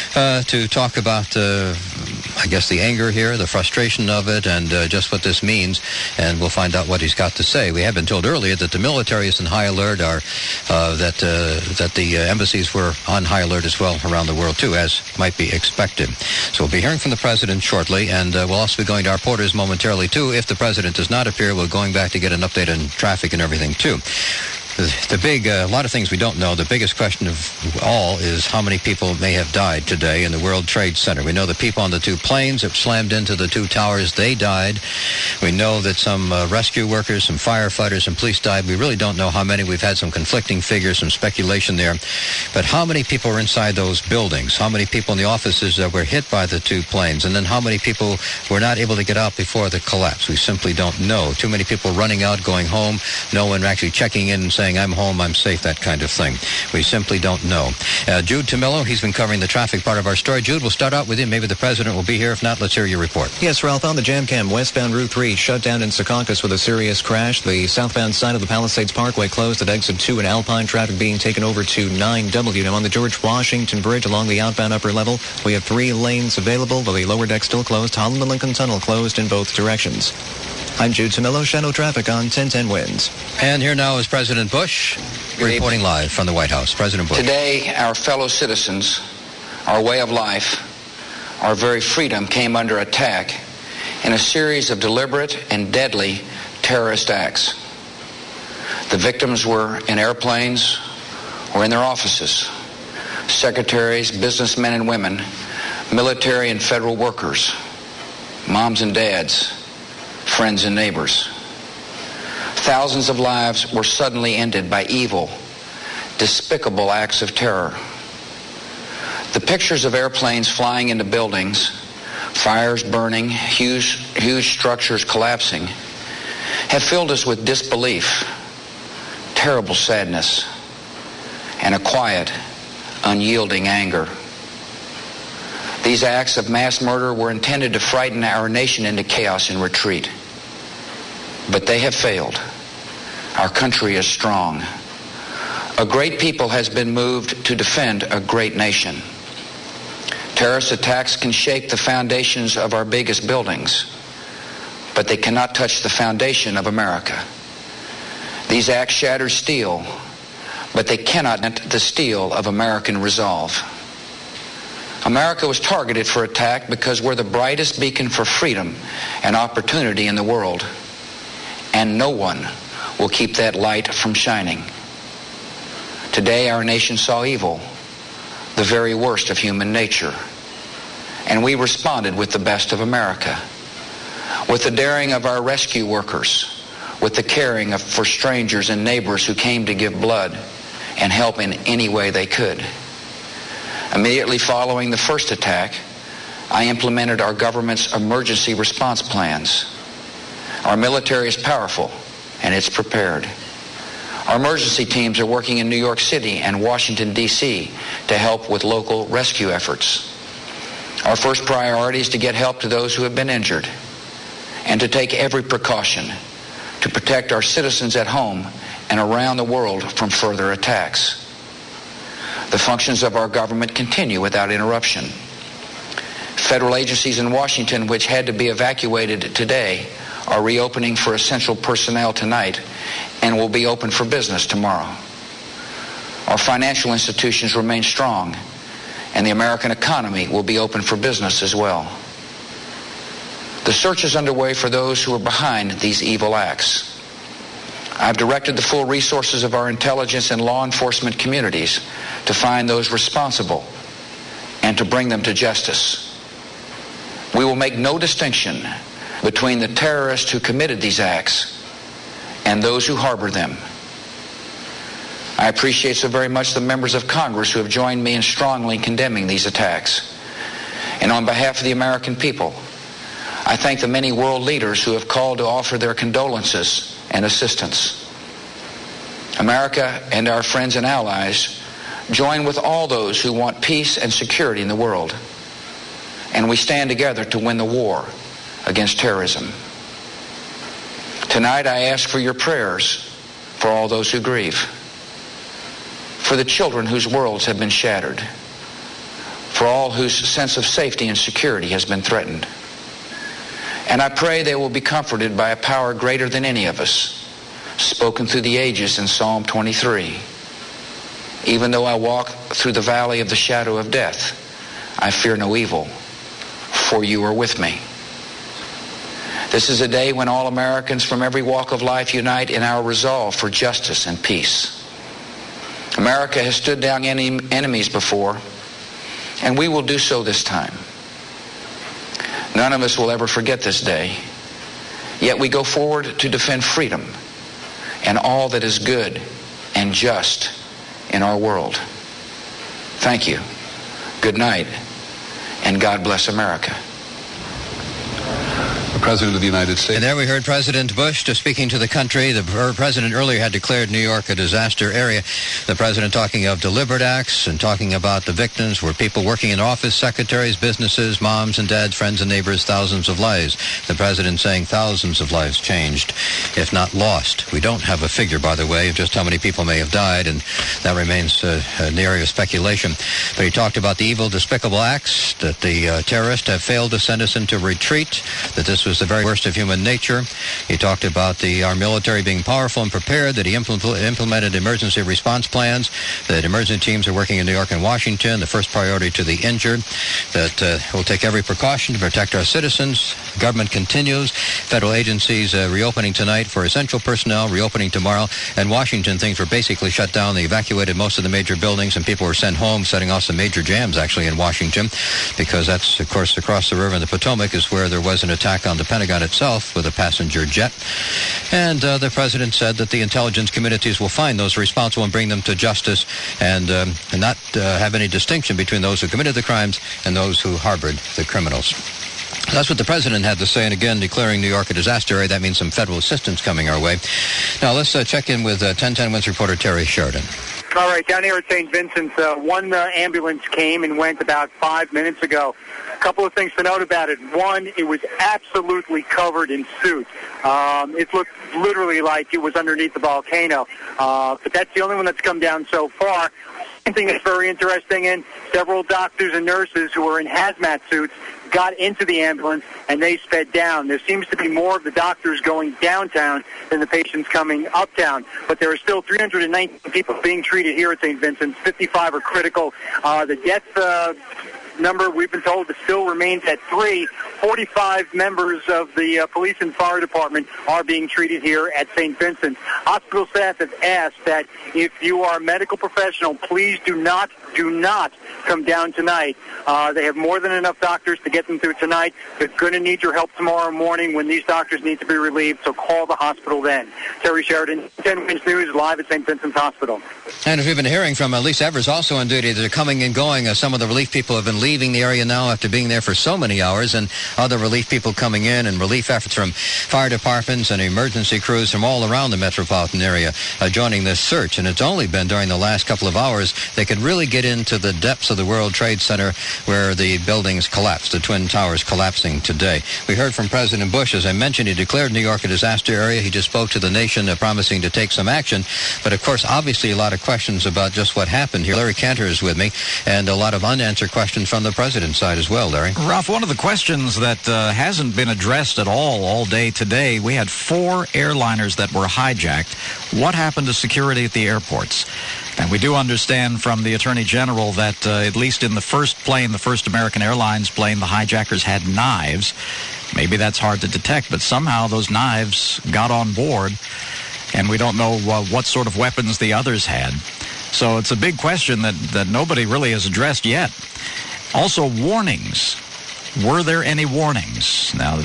to talk about, I guess, the anger here, the frustration of it, and just what this means. And we'll find out what he's got to say. We have been told earlier that the military is in high alert, that the embassies were on high alert as well around the world, too, as might be expected. So we'll be hearing from the president shortly, and we'll also be going to our reporters momentarily, too. If the president does not appear, we're going back to get an update on traffic and everything, too. The big, a lot of things we don't know. The biggest question of all is how many people may have died today in the World Trade Center. We know the people on the 2 planes that slammed into the 2 towers, they died. We know that some rescue workers, some firefighters, and police died. We really don't know how many. We've had some conflicting figures, some speculation there. But how many people were inside those buildings? How many people in the offices that were hit by the 2 planes? And then how many people were not able to get out before the collapse? We simply don't know. Too many people running out, going home. No one actually checking in and saying, I'm home, I'm safe, that kind of thing. We simply don't know. Jude Tomillo, he's been covering the traffic part of our story. Jude, we'll start out with you. Maybe the president will be here. If not, let's hear your report. Yes, Ralph, on the jam cam, westbound Route 3 shut down in Secaucus with a serious crash. The southbound side of the Palisades Parkway closed at exit 2 in Alpine. Traffic being taken over to 9W. Now on the George Washington Bridge along the outbound upper level, we have 3 lanes available, but the lower deck still closed. Holland and Lincoln Tunnel closed in both directions. I'm Jude Tomillo, Shadow Traffic on 1010 Wins. And here now is President Bush reporting live from the White House. President Bush. Today, our fellow citizens, our way of life, our very freedom came under attack in a series of deliberate and deadly terrorist acts. The victims were in airplanes or in their offices. Secretaries, businessmen and women, military and federal workers, moms and dads, friends and neighbors. Thousands of lives were suddenly ended by evil, despicable acts of terror. The pictures of airplanes flying into buildings, fires burning, huge structures collapsing, have filled us with disbelief, terrible sadness, and a quiet, unyielding anger. These acts of mass murder were intended to frighten our nation into chaos and retreat. But they have failed. Our country is strong. A great people has been moved to defend a great nation. Terrorist attacks can shake the foundations of our biggest buildings, but they cannot touch the foundation of America. These acts shatter steel, but they cannot dent the steel of American resolve. America was targeted for attack because we're the brightest beacon for freedom and opportunity in the world, and no one will keep that light from shining. Today, our nation saw evil, the very worst of human nature, and we responded with the best of America, with the daring of our rescue workers, with the caring for strangers and neighbors who came to give blood and help in any way they could. Immediately following the first attack, I implemented our government's emergency response plans. Our military is powerful, and it's prepared. Our emergency teams are working in New York City and Washington, D.C. to help with local rescue efforts. Our first priority is to get help to those who have been injured and to take every precaution to protect our citizens at home and around the world from further attacks. The functions of our government continue without interruption. Federal agencies in Washington, which had to be evacuated today, are reopening for essential personnel tonight and will be open for business tomorrow. Our financial institutions remain strong, and the American economy will be open for business as well. The search is underway for those who are behind these evil acts. I've directed the full resources of our intelligence and law enforcement communities to find those responsible and to bring them to justice. We will make no distinction between the terrorists who committed these acts and those who harbor them. I appreciate so very much the members of Congress who have joined me in strongly condemning these attacks. And on behalf of the American people, I thank the many world leaders who have called to offer their condolences and assistance. America and our friends and allies join with all those who want peace and security in the world, and we stand together to win the war against terrorism. Tonight I ask for your prayers for all those who grieve, for the children whose worlds have been shattered, for all whose sense of safety and security has been threatened. And I pray they will be comforted by a power greater than any of us, spoken through the ages in Psalm 23. Even though I walk through the valley of the shadow of death, I fear no evil, for you are with me. This is a day when all Americans from every walk of life unite in our resolve for justice and peace. America has stood down enemies before, and we will do so this time. None of us will ever forget this day, yet we go forward to defend freedom and all that is good and just in our world. Thank you. Good night, and God bless America. President of the United States. And there we heard President Bush speaking to the country. The president earlier had declared New York a disaster area. The president talking of deliberate acts and talking about the victims were people working in office, secretaries, businesses, moms and dads, friends and neighbors, thousands of lives. The president saying thousands of lives changed, if not lost. We don't have a figure, by the way, of just how many people may have died, and that remains an area of speculation. But he talked about the evil, despicable acts, that the terrorists have failed to send us into retreat, that this was the very worst of human nature. He talked about our military being powerful and prepared, that he implemented emergency response plans, that emergency teams are working in New York and Washington, the first priority to the injured, that we'll take every precaution to protect our citizens. Government continues. Federal agencies reopening tonight for essential personnel, reopening tomorrow. And Washington, things were basically shut down. They evacuated most of the major buildings, and people were sent home, setting off some major jams, actually, in Washington, because that's, of course, across the river in the Potomac is where there was an attack on the Pentagon itself with a passenger jet. And the president said that the intelligence communities will find those responsible and bring them to justice, and not have any distinction between those who committed the crimes and those who harbored the criminals. That's what the president had to say, and again, declaring New York a disaster area. That means some federal assistance coming our way. Now, let's check in with 1010 Wins reporter Terry Sheridan. All right, down here at St. Vincent's, one ambulance came and went about 5 minutes ago. A couple of things to note about it. One, it was absolutely covered in soot. It looked literally like it was underneath the volcano. But that's the only one that's come down so far. One thing that's very interesting, and several doctors and nurses who were in hazmat suits got into the ambulance and they sped down. There seems to be more of the doctors going downtown than the patients coming uptown. But there are still 319 people being treated here at St. Vincent's. 55 are critical. The death number, we've been told, it still remains at 3. 45 members of the police and fire department are being treated here at St. Vincent's. Hospital staff have asked that if you are a medical professional, please do not come down tonight. They have more than enough doctors to get them through tonight. They're going to need your help tomorrow morning when these doctors need to be relieved, so call the hospital then. Terry Sheridan, 10 Wins News, live at St. Vincent's Hospital. And as we've been hearing from Lisa Evers, also on duty, they're coming and going. Some of the relief people have been leaving the area now after being there for so many hours, and other relief people coming in, and relief efforts from fire departments and emergency crews from all around the metropolitan area joining this search. And it's only been during the last couple of hours they could really get into the depths of the World Trade Center where the buildings collapsed, the Twin Towers collapsing today. We heard from President Bush. As I mentioned, he declared New York a disaster area. He just spoke to the nation promising to take some action. But, of course, obviously a lot of questions about just what happened here. Larry Cantor is with me, and a lot of unanswered questions from the president's side as well, Larry. Ralph, one of the questions that hasn't been addressed at all day today, we had 4 airliners that were hijacked. What happened to security at the airports? And we do understand from the Attorney General that at least in the first plane, the first American Airlines plane, the hijackers had knives. Maybe that's hard to detect, but somehow those knives got on board, and we don't know what sort of weapons the others had. So it's a big question that nobody really has addressed yet. Also, warnings. Were there any warnings? Now,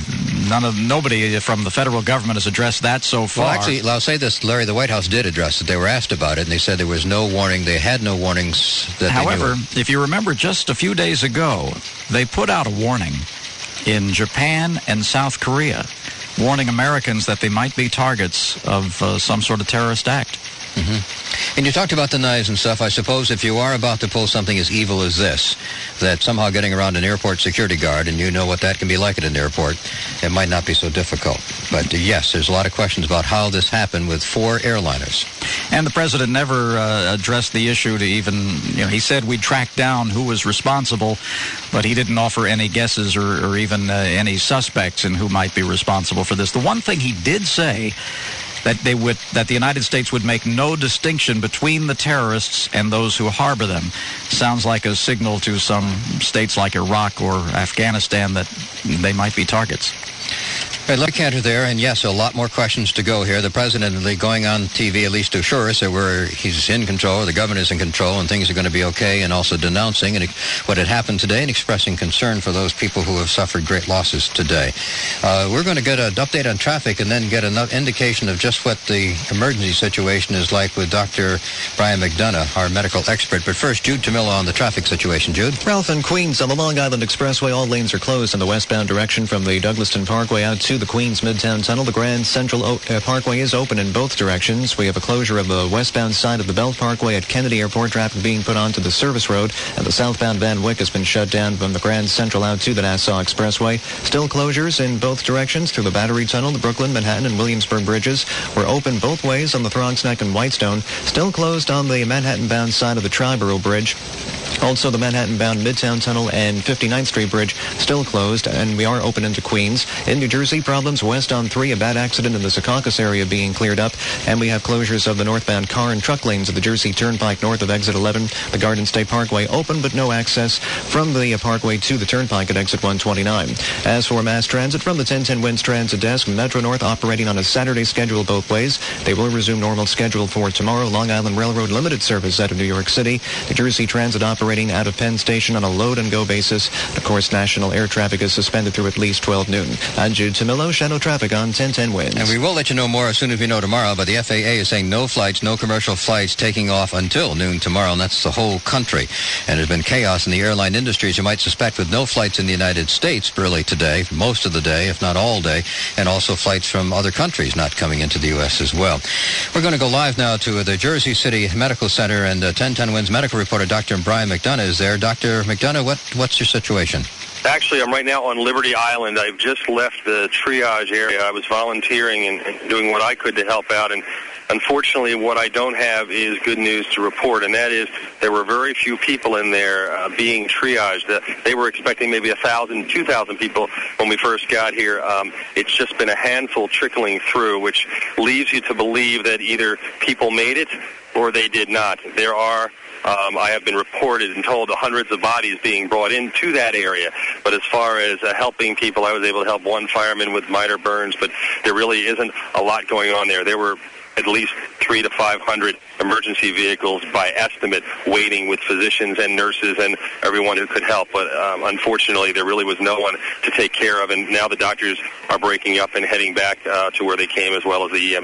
nobody from the federal government has addressed that so far. Well, actually, I'll say this, Larry, the White House did address it. They were asked about it, and they said there was no warning. They had no warnings that However, they knew of. If you remember just a few days ago, they put out a warning in Japan and South Korea, warning Americans that they might be targets of some sort of terrorist act. Mm-hmm. And you talked about the knives and stuff. I suppose if you are about to pull something as evil as this, that somehow getting around an airport security guard, and you know what that can be like at an airport, it might not be so difficult. But yes, there's a lot of questions about how this happened with 4 airliners. And the president never addressed the issue to even, he said we'd track down who was responsible, but he didn't offer any guesses or even any suspects in who might be responsible for this. The one thing he did say that the United States would make no distinction between the terrorists and those who harbor them. Sounds like a signal to some states like Iraq or Afghanistan that they might be targets. Right, Larry Cantor there, and yes, a lot more questions to go here. The president going on TV at least to assure us that he's in control, the government is in control, and things are going to be okay, and also denouncing what had happened today and expressing concern for those people who have suffered great losses today. We're going to get an update on traffic and then get an indication of just what the emergency situation is like with Dr. Brian McDonough, our medical expert. But first, Jude Tamila on the traffic situation. Jude? Ralph, in Queens on the Long Island Expressway, all lanes are closed in the westbound direction from the Douglaston Parkway out to the Queens Midtown Tunnel. The Grand Central Parkway is open in both directions. We have a closure of the westbound side of the Belt Parkway at Kennedy Airport. Traffic being put onto the service road, and the southbound Van Wyck has been shut down from the Grand Central out to the Nassau Expressway. Still closures in both directions through the Battery Tunnel. The Brooklyn, Manhattan, and Williamsburg bridges were open both ways on the Throgs Neck and Whitestone. Still closed on the Manhattan-bound side of the Triborough Bridge. Also, the Manhattan-bound Midtown Tunnel and 59th Street Bridge still closed, and we are open into Queens. In New Jersey, problems west on 3, a bad accident in the Secaucus area being cleared up, and we have closures of the northbound car and truck lanes of the Jersey Turnpike north of Exit 11. The Garden State Parkway open, but no access from the Parkway to the Turnpike at Exit 129. As for mass transit, from the 1010 Winds Transit Desk, Metro North operating on a Saturday schedule both ways. They will resume normal schedule for tomorrow. Long Island Railroad limited service out of New York City. New Jersey Transit operating out of Penn Station on a load-and-go basis. Of course, national air traffic is suspended through at least 12 noon. I'm Jude Tamillo, Shadow Traffic on 1010 Winds. And we will let you know more as soon as we know tomorrow, but the FAA is saying no flights, no commercial flights taking off until noon tomorrow, and that's the whole country. And there's been chaos in the airline industry, as you might suspect, with no flights in the United States early today, most of the day, if not all day, and also flights from other countries not coming into the U.S. as well. We're going to go live now to the Jersey City Medical Center, and 1010 Winds medical reporter Dr. Brian McDonough is there. Dr. McDonough, what's your situation? Actually, I'm right now on Liberty Island. I've just left the triage area. I was volunteering and doing what I could to help out, and unfortunately what I don't have is good news to report, and that is there were very few people in there being triaged. They were expecting maybe 1,000, 2,000 people when we first got here. It's just been a handful trickling through, which leaves you to believe that either people made it or they did not. There are I have been reported and told of hundreds of bodies being brought into that area. But as far as helping people, I was able to help one fireman with minor burns, but there really isn't a lot going on there. There were at least 300 to 500 emergency vehicles by estimate waiting with physicians and nurses and everyone who could help. But unfortunately, there really was no one to take care of, and now the doctors are breaking up and heading back to where they came, as well as the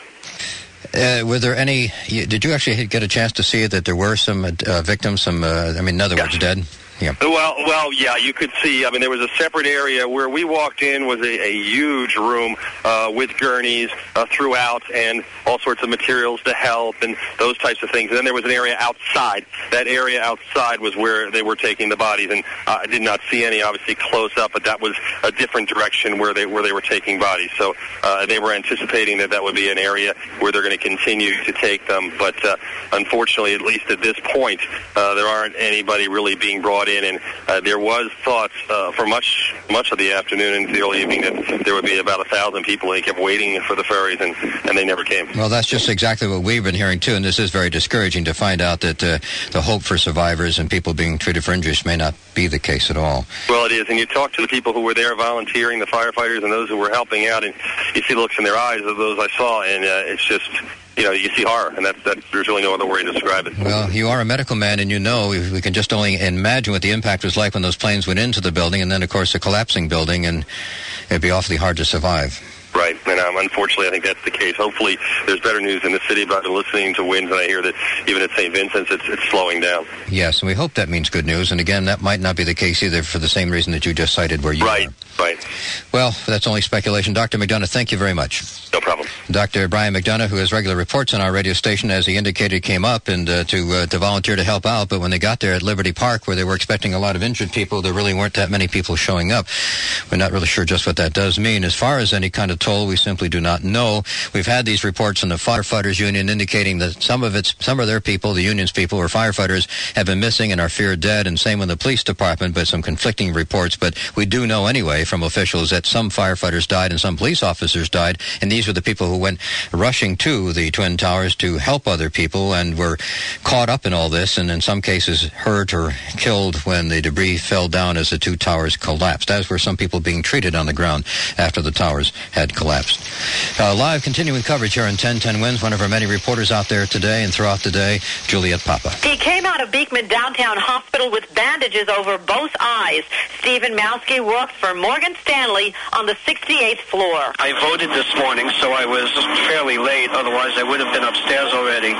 EMTs. Were there any, did you actually get a chance to see that there were some victims, in other words, dead? Yeah. Well, yeah, you could see. I mean, there was a separate area where we walked in was a huge room with gurneys throughout and all sorts of materials to help and those types of things. And then there was an area outside. That area outside was where they were taking the bodies, and I did not see any, obviously, close up, but that was a different direction where they were taking bodies. So they were anticipating that would be an area where they're going to continue to take them. But unfortunately, at least at this point, there aren't anybody really being brought in, and there was thoughts for much of the afternoon and the early evening that there would be about 1,000 people. They kept waiting for the ferries, and they never came. Well, that's just exactly what we've been hearing, too, and this is very discouraging to find out that the hope for survivors and people being treated for injuries may not be the case at all. Well, it is, and you talk to the people who were there volunteering, the firefighters and those who were helping out, and you see the looks in their eyes of those I saw, and it's just... you see horror, and there's really no other way to describe it. Well, you are a medical man, and you know we can just only imagine what the impact was like when those planes went into the building, and then, of course, a collapsing building, and it'd be awfully hard to survive. Right, and unfortunately, I think that's the case. Hopefully, there's better news in the city. But I've been listening to winds, and I hear that even at St. Vincent's, it's slowing down. Yes, and we hope that means good news. And again, that might not be the case either for the same reason that you just cited where you are. Right. Well, that's only speculation. Dr. McDonough, thank you very much. No problem. Dr. Brian McDonough, who has regular reports on our radio station, as he indicated, came up and to volunteer to help out. But when they got there at Liberty Park, where they were expecting a lot of injured people, there really weren't that many people showing up. We're not really sure just what that does mean. As far as any kind of toll, we simply do not know. We've had these reports from the Firefighters Union indicating that some of their people, the union's people or firefighters, have been missing and are feared dead, and same with the police department, but some conflicting reports. But we do know anyway from officials that some firefighters died and some police officers died, and these were the people who went rushing to the Twin Towers to help other people and were caught up in all this, and in some cases hurt or killed when the debris fell down as the two towers collapsed, as were some people being treated on the ground after the towers had collapsed. Live continuing coverage here on 1010 Wins. One of our many reporters out there today and throughout the day, Juliet Papa. He came out of Beekman Downtown Hospital with bandages over both eyes. Stephen Mowski works for Morgan Stanley on the 68th floor. I voted this morning, so I was fairly late. Otherwise, I would have been upstairs already.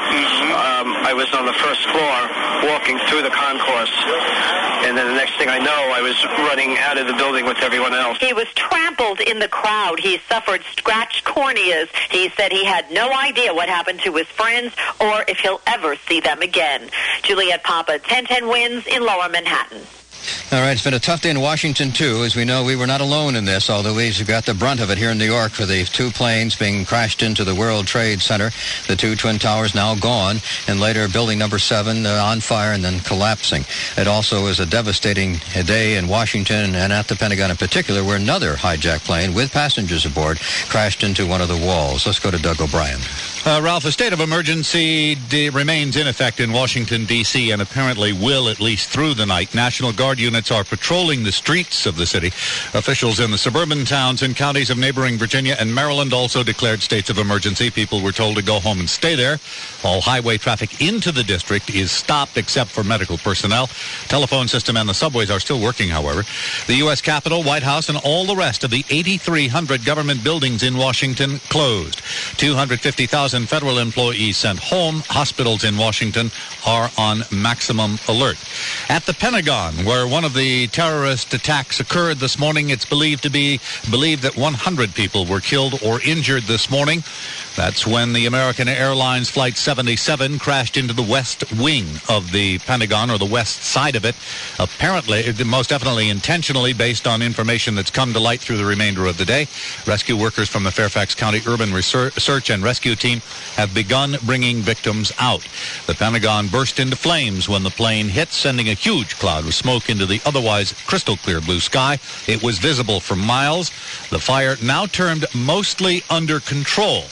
I was on the first floor walking through the concourse, and then the next thing I know, I was running out of the building with everyone else. He was trampled in the crowd. He suffered scratched corneas. He said he had no idea what happened to his friends or if he'll ever see them again. Juliet Papa, 1010 Wins in Lower Manhattan. All right, it's been a tough day in Washington, too. As we know, we were not alone in this, although we've got the brunt of it here in New York with the two planes being crashed into the World Trade Center, the two Twin Towers now gone, and later Building Number 7 on fire and then collapsing. It also is a devastating day in Washington and at the Pentagon in particular, where another hijacked plane with passengers aboard crashed into one of the walls. Let's go to Doug O'Brien. Ralph, a state of emergency remains in effect in Washington, D.C., and apparently will at least through the night. National Guard units are patrolling the streets of the city. Officials in the suburban towns and counties of neighboring Virginia and Maryland also declared states of emergency. People were told to go home and stay there. All highway traffic into the district is stopped except for medical personnel. Telephone system and the subways are still working, however. The U.S. Capitol, White House, and all the rest of the 8,300 government buildings in Washington closed. 250,000 federal employees sent home. Hospitals in Washington are on maximum alert. At the Pentagon, where one of the terrorist attacks occurred this morning, it's believed that 100 people were killed or injured this morning. That's when the American Airlines Flight 77 crashed into the west wing of the Pentagon, or the west side of it. Apparently, most definitely intentionally, based on information that's come to light through the remainder of the day. Rescue workers from the Fairfax County Urban Search and Rescue Team have begun bringing victims out. The Pentagon burst into flames when the plane hit, sending a huge cloud of smoke into the otherwise crystal clear blue sky. It was visible for miles. The fire now termed mostly under control.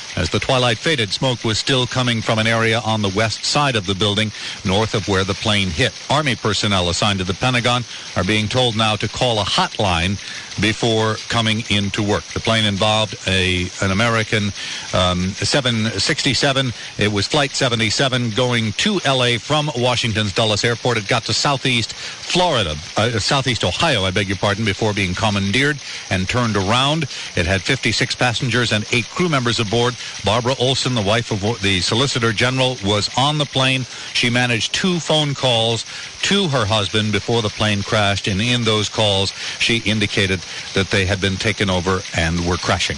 As the twilight faded, smoke was still coming from an area on the west side of the building, north of where the plane hit. Army personnel assigned to the Pentagon are being told now to call a hotline before coming into work. The plane involved an American 767. It was Flight 77 going to L.A. from Washington's Dulles Airport. It got to Southeast Ohio, before being commandeered and turned around. It had 56 passengers and 8 crew members aboard. Barbara Olson, the wife of the Solicitor General, was on the plane. She managed 2 phone calls to her husband before the plane crashed, and in those calls she indicated that they had been taken over and were crashing.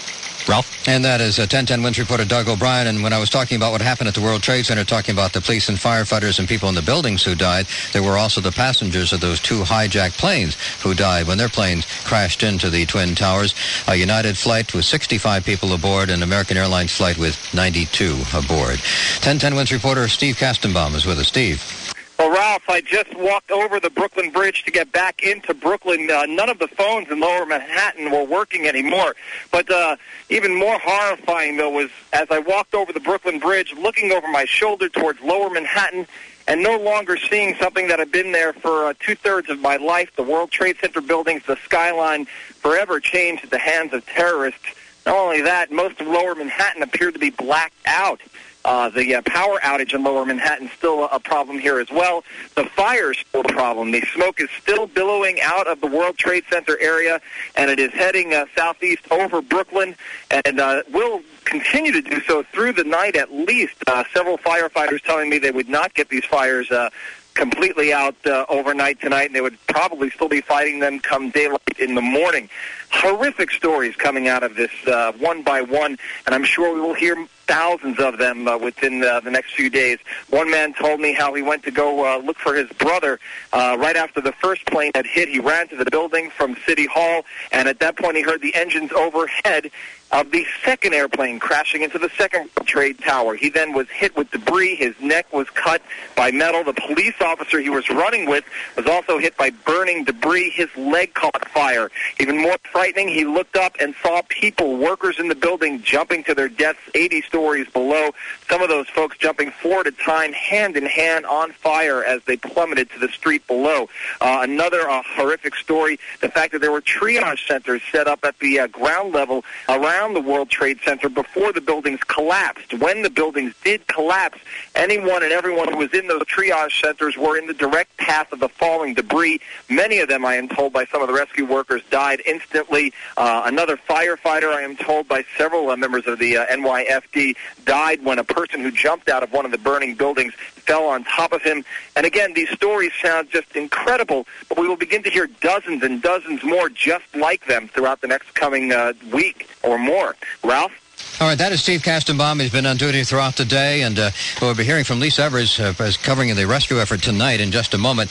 Ralph? And that is 1010 Winds reporter Doug O'Brien. And when I was talking about what happened at the World Trade Center, talking about the police and firefighters and people in the buildings who died, there were also the passengers of those 2 hijacked planes who died when their planes crashed into the Twin Towers. A United flight with 65 people aboard, and American Airlines flight with 92 aboard. 1010 Winds reporter Steve Kastenbaum is with us. Steve. Well, Ralph, I just walked over the Brooklyn Bridge to get back into Brooklyn. None of the phones in Lower Manhattan were working anymore. But even more horrifying, though, was as I walked over the Brooklyn Bridge, looking over my shoulder towards Lower Manhattan, and no longer seeing something that had been there for 2/3 of my life. The World Trade Center buildings, the skyline, forever changed at the hands of terrorists. Not only that, most of Lower Manhattan appeared to be blacked out. The power outage in Lower Manhattan is still a problem here as well. The fire is still a problem. The smoke is still billowing out of the World Trade Center area, and it is heading southeast over Brooklyn, and will continue to do so through the night at least. Several firefighters telling me they would not get these fires completely out overnight tonight, and they would probably still be fighting them come daylight in the morning. Horrific stories coming out of this one by one, and I'm sure we will hear thousands of them within the next few days. One man told me how he went to go look for his brother right after the first plane had hit. He ran to the building from City Hall, and at that point he heard the engines overhead of the second airplane crashing into the second trade tower. He then was hit with debris. His neck was cut by metal. The police officer he was running with was also hit by burning debris. His leg caught fire. Even more frightening, he looked up and saw people, workers in the building, jumping to their deaths 80 stories below. Some of those folks jumping 4 at a time, hand in hand, on fire as they plummeted to the street below. Another horrific story, the fact that there were triage centers set up at the ground level around the World Trade Center before the buildings collapsed. When the buildings did collapse, anyone and everyone who was in those triage centers were in the direct path of the falling debris. Many of them, I am told by some of the rescue workers, died instantly. Another firefighter, I am told by several members of the NYFD, died when a person who jumped out of one of the burning buildings fell on top of him. And again, these stories sound just incredible, but we will begin to hear dozens and dozens more just like them throughout the next coming week or more. Ralph? All right, that is Steve Kastenbaum. He's been on duty throughout the day, and we'll be hearing from Lisa Evers as covering the rescue effort tonight in just a moment.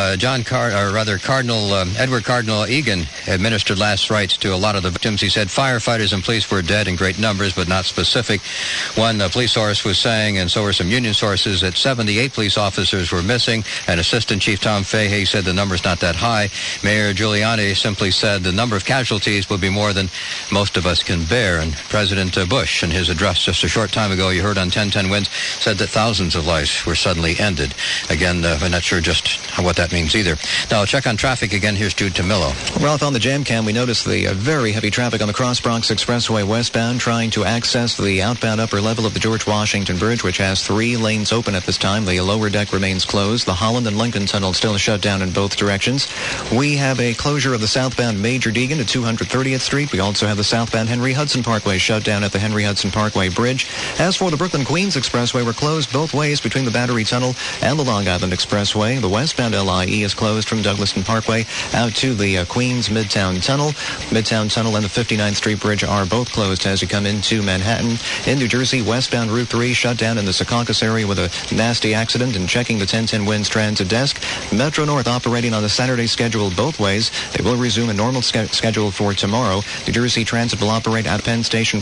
Cardinal Edward Cardinal Egan administered last rites to a lot of the victims. He said firefighters and police were dead in great numbers, but not specific. One police source was saying, and so were some union sources, that 78 police officers were missing, and Assistant Chief Tom Fahey said the number's not that high. Mayor Giuliani simply said the number of casualties will be more than most of us can bear, and President Bush, in his address just a short time ago, you heard on 1010 Winds, said that thousands of lives were suddenly ended. Again, I'm not sure just what that means either. Now, check on traffic again. Here's Jude Tamillo. Ralph, on the jam cam, we noticed the very heavy traffic on the Cross Bronx Expressway westbound, trying to access the outbound upper level of the George Washington Bridge, which has 3 lanes open at this time. The lower deck remains closed. The Holland and Lincoln Tunnel still shut down in both directions. We have a closure of the southbound Major Deegan to 230th Street. We also have the southbound Henry Hudson Parkway shut down at the Henry Hudson Parkway Bridge. As for the Brooklyn-Queens Expressway, we're closed both ways between the Battery Tunnel and the Long Island Expressway. The westbound LIE is closed from Douglaston Parkway out to the Queens Midtown Tunnel. Midtown Tunnel and the 59th Street Bridge are both closed as you come into Manhattan. In New Jersey, westbound Route 3 shut down in the Secaucus area with a nasty accident. And checking the 1010 Winds Transit desk, Metro North operating on the Saturday schedule both ways. They will resume a normal schedule for tomorrow. New Jersey Transit will operate at Penn Station for the time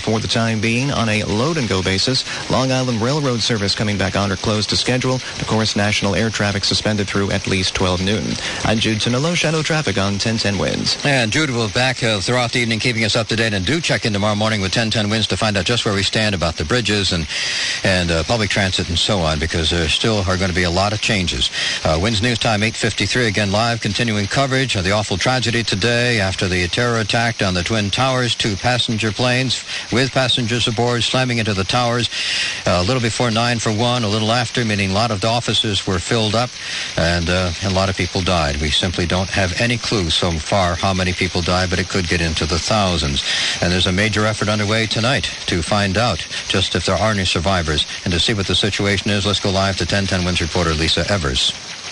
time being on a load-and-go basis. Long Island Railroad service coming back on or closed to schedule. Of course, national air traffic suspended through at least 12 noon. I'm Jude Sonillo, Shadow Traffic on 1010 Winds. And Jude will be back throughout the evening, keeping us up to date. And do check in tomorrow morning with 1010 Winds to find out just where we stand about the bridges and public transit and so on, because there still are going to be a lot of changes. Winds News Time 8:53, again live, continuing coverage of the awful tragedy today after the terror attack on the Twin Towers. 2 passenger planes with passengers aboard slamming into the towers a little before 9 for one, a little after, meaning a lot of the offices were filled up, and a lot of people died. We simply don't have any clue so far how many people died, but it could get into the thousands. And there's a major effort underway tonight to find out just if there are any survivors. And to see what the situation is, let's go live to 1010 Winds reporter Lisa Evers.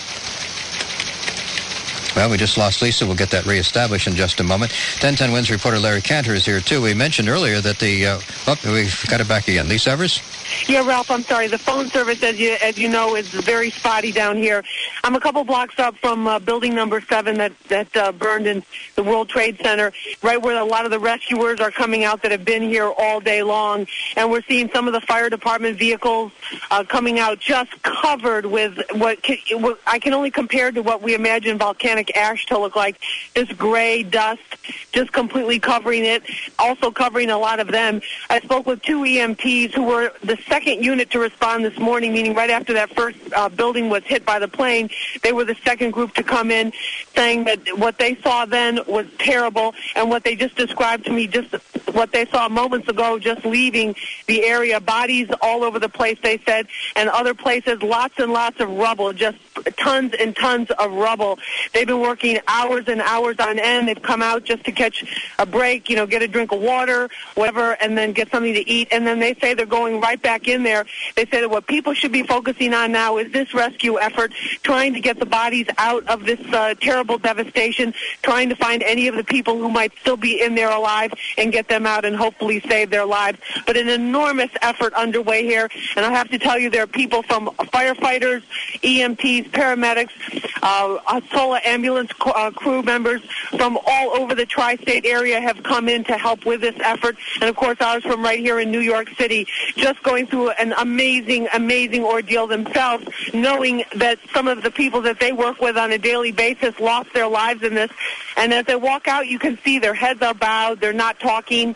Well, we just lost Lisa. We'll get that reestablished in just a moment. 1010 Winds reporter Larry Cantor is here, too. We mentioned earlier that we've got it back again. Lisa Evers? Yeah, Ralph, I'm sorry. The phone service, as you know, is very spotty down here. I'm a couple blocks up from building number 7 that burned in the World Trade Center, right where a lot of the rescuers are coming out that have been here all day long. And we're seeing some of the fire department vehicles coming out just covered with what I can only compare to what we imagine volcanic ash to look like. This gray dust just completely covering it, also covering a lot of them. I spoke with 2 EMTs who were the second unit to respond this morning, meaning right after that first building was hit by the plane. They were the second group to come in, saying that what they saw then was terrible, and what they just described to me, just what they saw moments ago just leaving the area, bodies all over the place, they said, and other places, lots and lots of rubble, just tons and tons of rubble. They've been working hours and hours on end. They've come out just to catch a break, get a drink of water, whatever, and then get something to eat. And then they say they're going right back in there. They say that what people should be focusing on now is this rescue effort, trying to get the bodies out of this terrible devastation, trying to find any of the people who might still be in there alive and get them out and hopefully save their lives. But an enormous effort underway here. And I have to tell you, there are people from firefighters, EMTs, paramedics, SOLA ambulance crew members from all over the tri-state area have come in to help with this effort. And, of course, ours from right here in New York City, just going through an amazing, amazing ordeal themselves, knowing that some of the people that they work with on a daily basis lost their lives in this. And as they walk out, you can see their heads are bowed. They're not talking.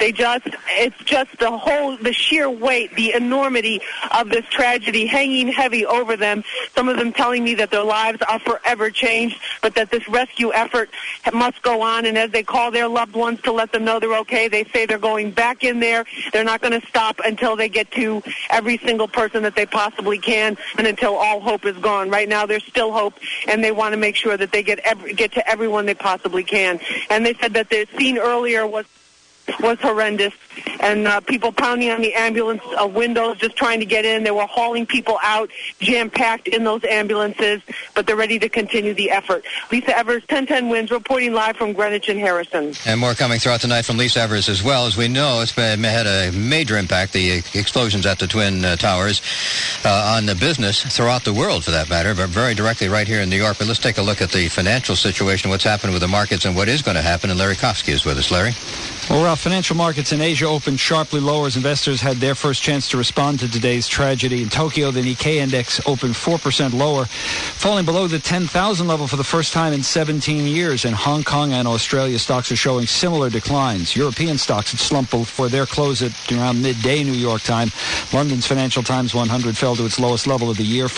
It's just the sheer weight, the enormity of this tragedy hanging heavy over them. Some of them telling me that their lives are forever changed, but that this rescue effort must go on. And as they call their loved ones to let them know they're okay, they say they're going back in there. They're not going to stop until they get to every single person that they possibly can, and until all hope is gone. Right now, there's still hope, and they want to make sure that they get to everyone they possibly can. And they said that the scene earlier was horrendous, and people pounding on the ambulance windows just trying to get in. They were hauling people out, jam-packed in those ambulances, but they're ready to continue the effort. Lisa Evers, 1010 Winds, reporting live from Greenwich and Harrison. And more coming throughout the night from Lisa Evers as well. As we know, it's had a major impact, the explosions at the Twin Towers, on the business throughout the world, for that matter, but very directly right here in New York. But let's take a look at the financial situation, what's happened with the markets, and what is going to happen. And Larry Kofsky is with us. Larry? Well, Ralph, financial markets in Asia opened sharply lower as investors had their first chance to respond to today's tragedy. In Tokyo, the Nikkei index opened 4% lower, falling below the 10,000 level for the first time in 17 years. In Hong Kong and Australia, stocks are showing similar declines. European stocks had slumped before their close at around midday New York time. London's Financial Times 100 fell to its lowest level of the year,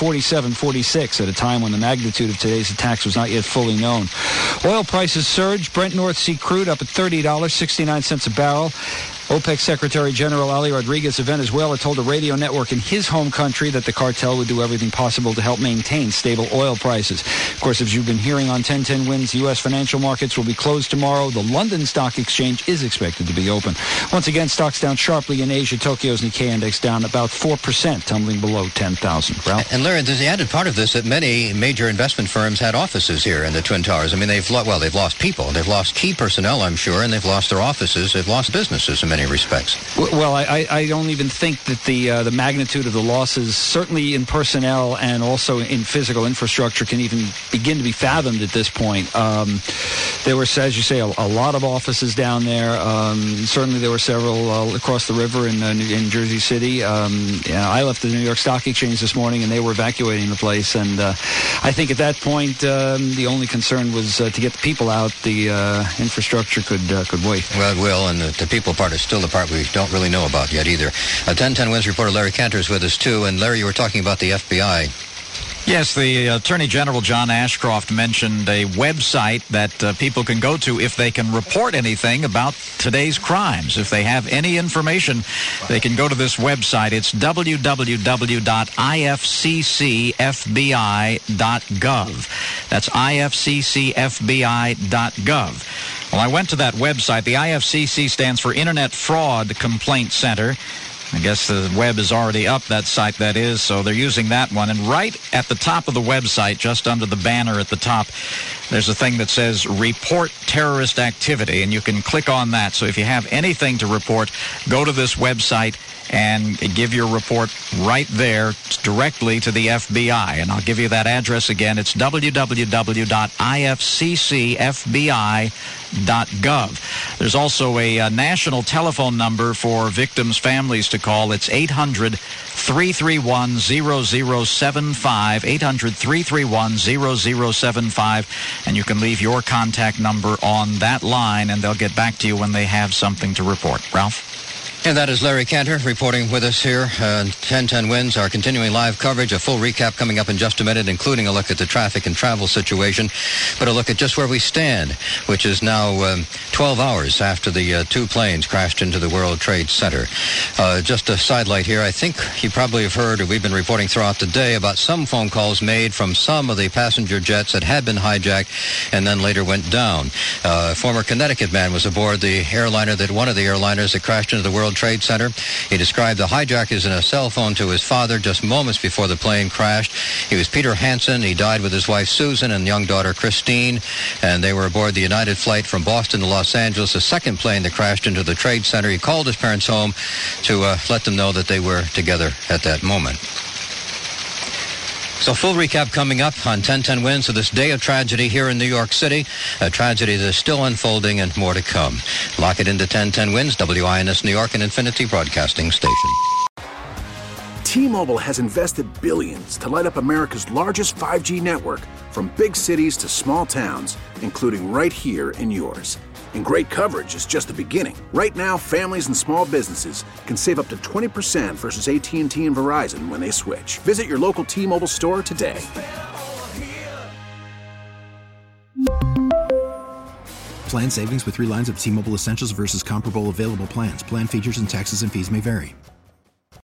47.46, at a time when the magnitude of today's attacks was not yet fully known. Oil prices surged. Brent North Sea crude up at $30, 69 cents a barrel. OPEC Secretary General Ali Rodriguez of Venezuela told a radio network in his home country that the cartel would do everything possible to help maintain stable oil prices. Of course, as you've been hearing on 1010 Winds, U.S. financial markets will be closed tomorrow. The London Stock Exchange is expected to be open. Once again, stocks down sharply in Asia. Tokyo's Nikkei index down about 4%, tumbling below 10,000. Ralph? And Larry, there's the added part of this that many major investment firms had offices here in the Twin Towers. I mean, they've lost people. They've lost key personnel, I'm sure, and they've lost their offices. They've lost businesses in many many respects. Well, I don't even think that the magnitude of the losses, certainly in personnel and also in physical infrastructure, can even begin to be fathomed at this point. There were, as you say, a lot of offices down there. Certainly there were several across the river in Jersey City. I left the New York Stock Exchange this morning, and they were evacuating the place. And I think at that point, the only concern was to get the people out. The infrastructure could wait. Well, it will, and the people part is still the part we don't really know about yet either. 1010 Wins reporter Larry Cantor is with us, too. And, Larry, you were talking about the FBI. Yes, the Attorney General, John Ashcroft, mentioned a website that people can go to if they can report anything about today's crimes. If they have any information, they can go to this website. It's www.ifccfbi.gov. That's ifccfbi.gov. Well, I went to that website. The IFCC stands for Internet Fraud Complaint Center. I guess the web is already up, that site that is, so they're using that one. And right at the top of the website, just under the banner at the top, there's a thing that says Report Terrorist Activity, and you can click on that. So if you have anything to report, go to this website and give your report right there directly to the FBI. And I'll give you that address again. It's www.ifccfbi.gov. There's also a national telephone number for victims' families to call. It's 800-331-0075, 800-331-0075, and you can leave your contact number on that line, and they'll get back to you when they have something to report. Ralph? And that is Larry Cantor reporting with us here. 1010 Wins, our continuing live coverage. A full recap coming up in just a minute, including a look at the traffic and travel situation, but a look at just where we stand, which is now 12 hours after the two planes crashed into the World Trade Center. Just a sidelight here. I think you probably have heard, or we've been reporting throughout the day, about some phone calls made from some of the passenger jets that had been hijacked and then later went down. A former Connecticut man was aboard the airliner one of the airliners that crashed into the World Trade Center. He described the hijackers in a cell phone to his father just moments before the plane crashed. He was Peter Hansen. He died with his wife Susan and young daughter Christine, and they were aboard the United flight from Boston to Los Angeles, the second plane that crashed into the Trade Center. He called his parents home to let them know that they were together at that moment. So full recap coming up on 1010 Wins of this day of tragedy here in New York City, a tragedy that is still unfolding and more to come. Lock it into 1010 Wins, WINS New York and Infinity Broadcasting Station. T-Mobile has invested billions to light up America's largest 5G network, from big cities to small towns, including right here in yours. And great coverage is just the beginning. Right now, families and small businesses can save up to 20% versus AT&T and Verizon when they switch. Visit your local T-Mobile store today. Plan savings with 3 lines of T-Mobile Essentials versus comparable available plans. Plan features and taxes and fees may vary.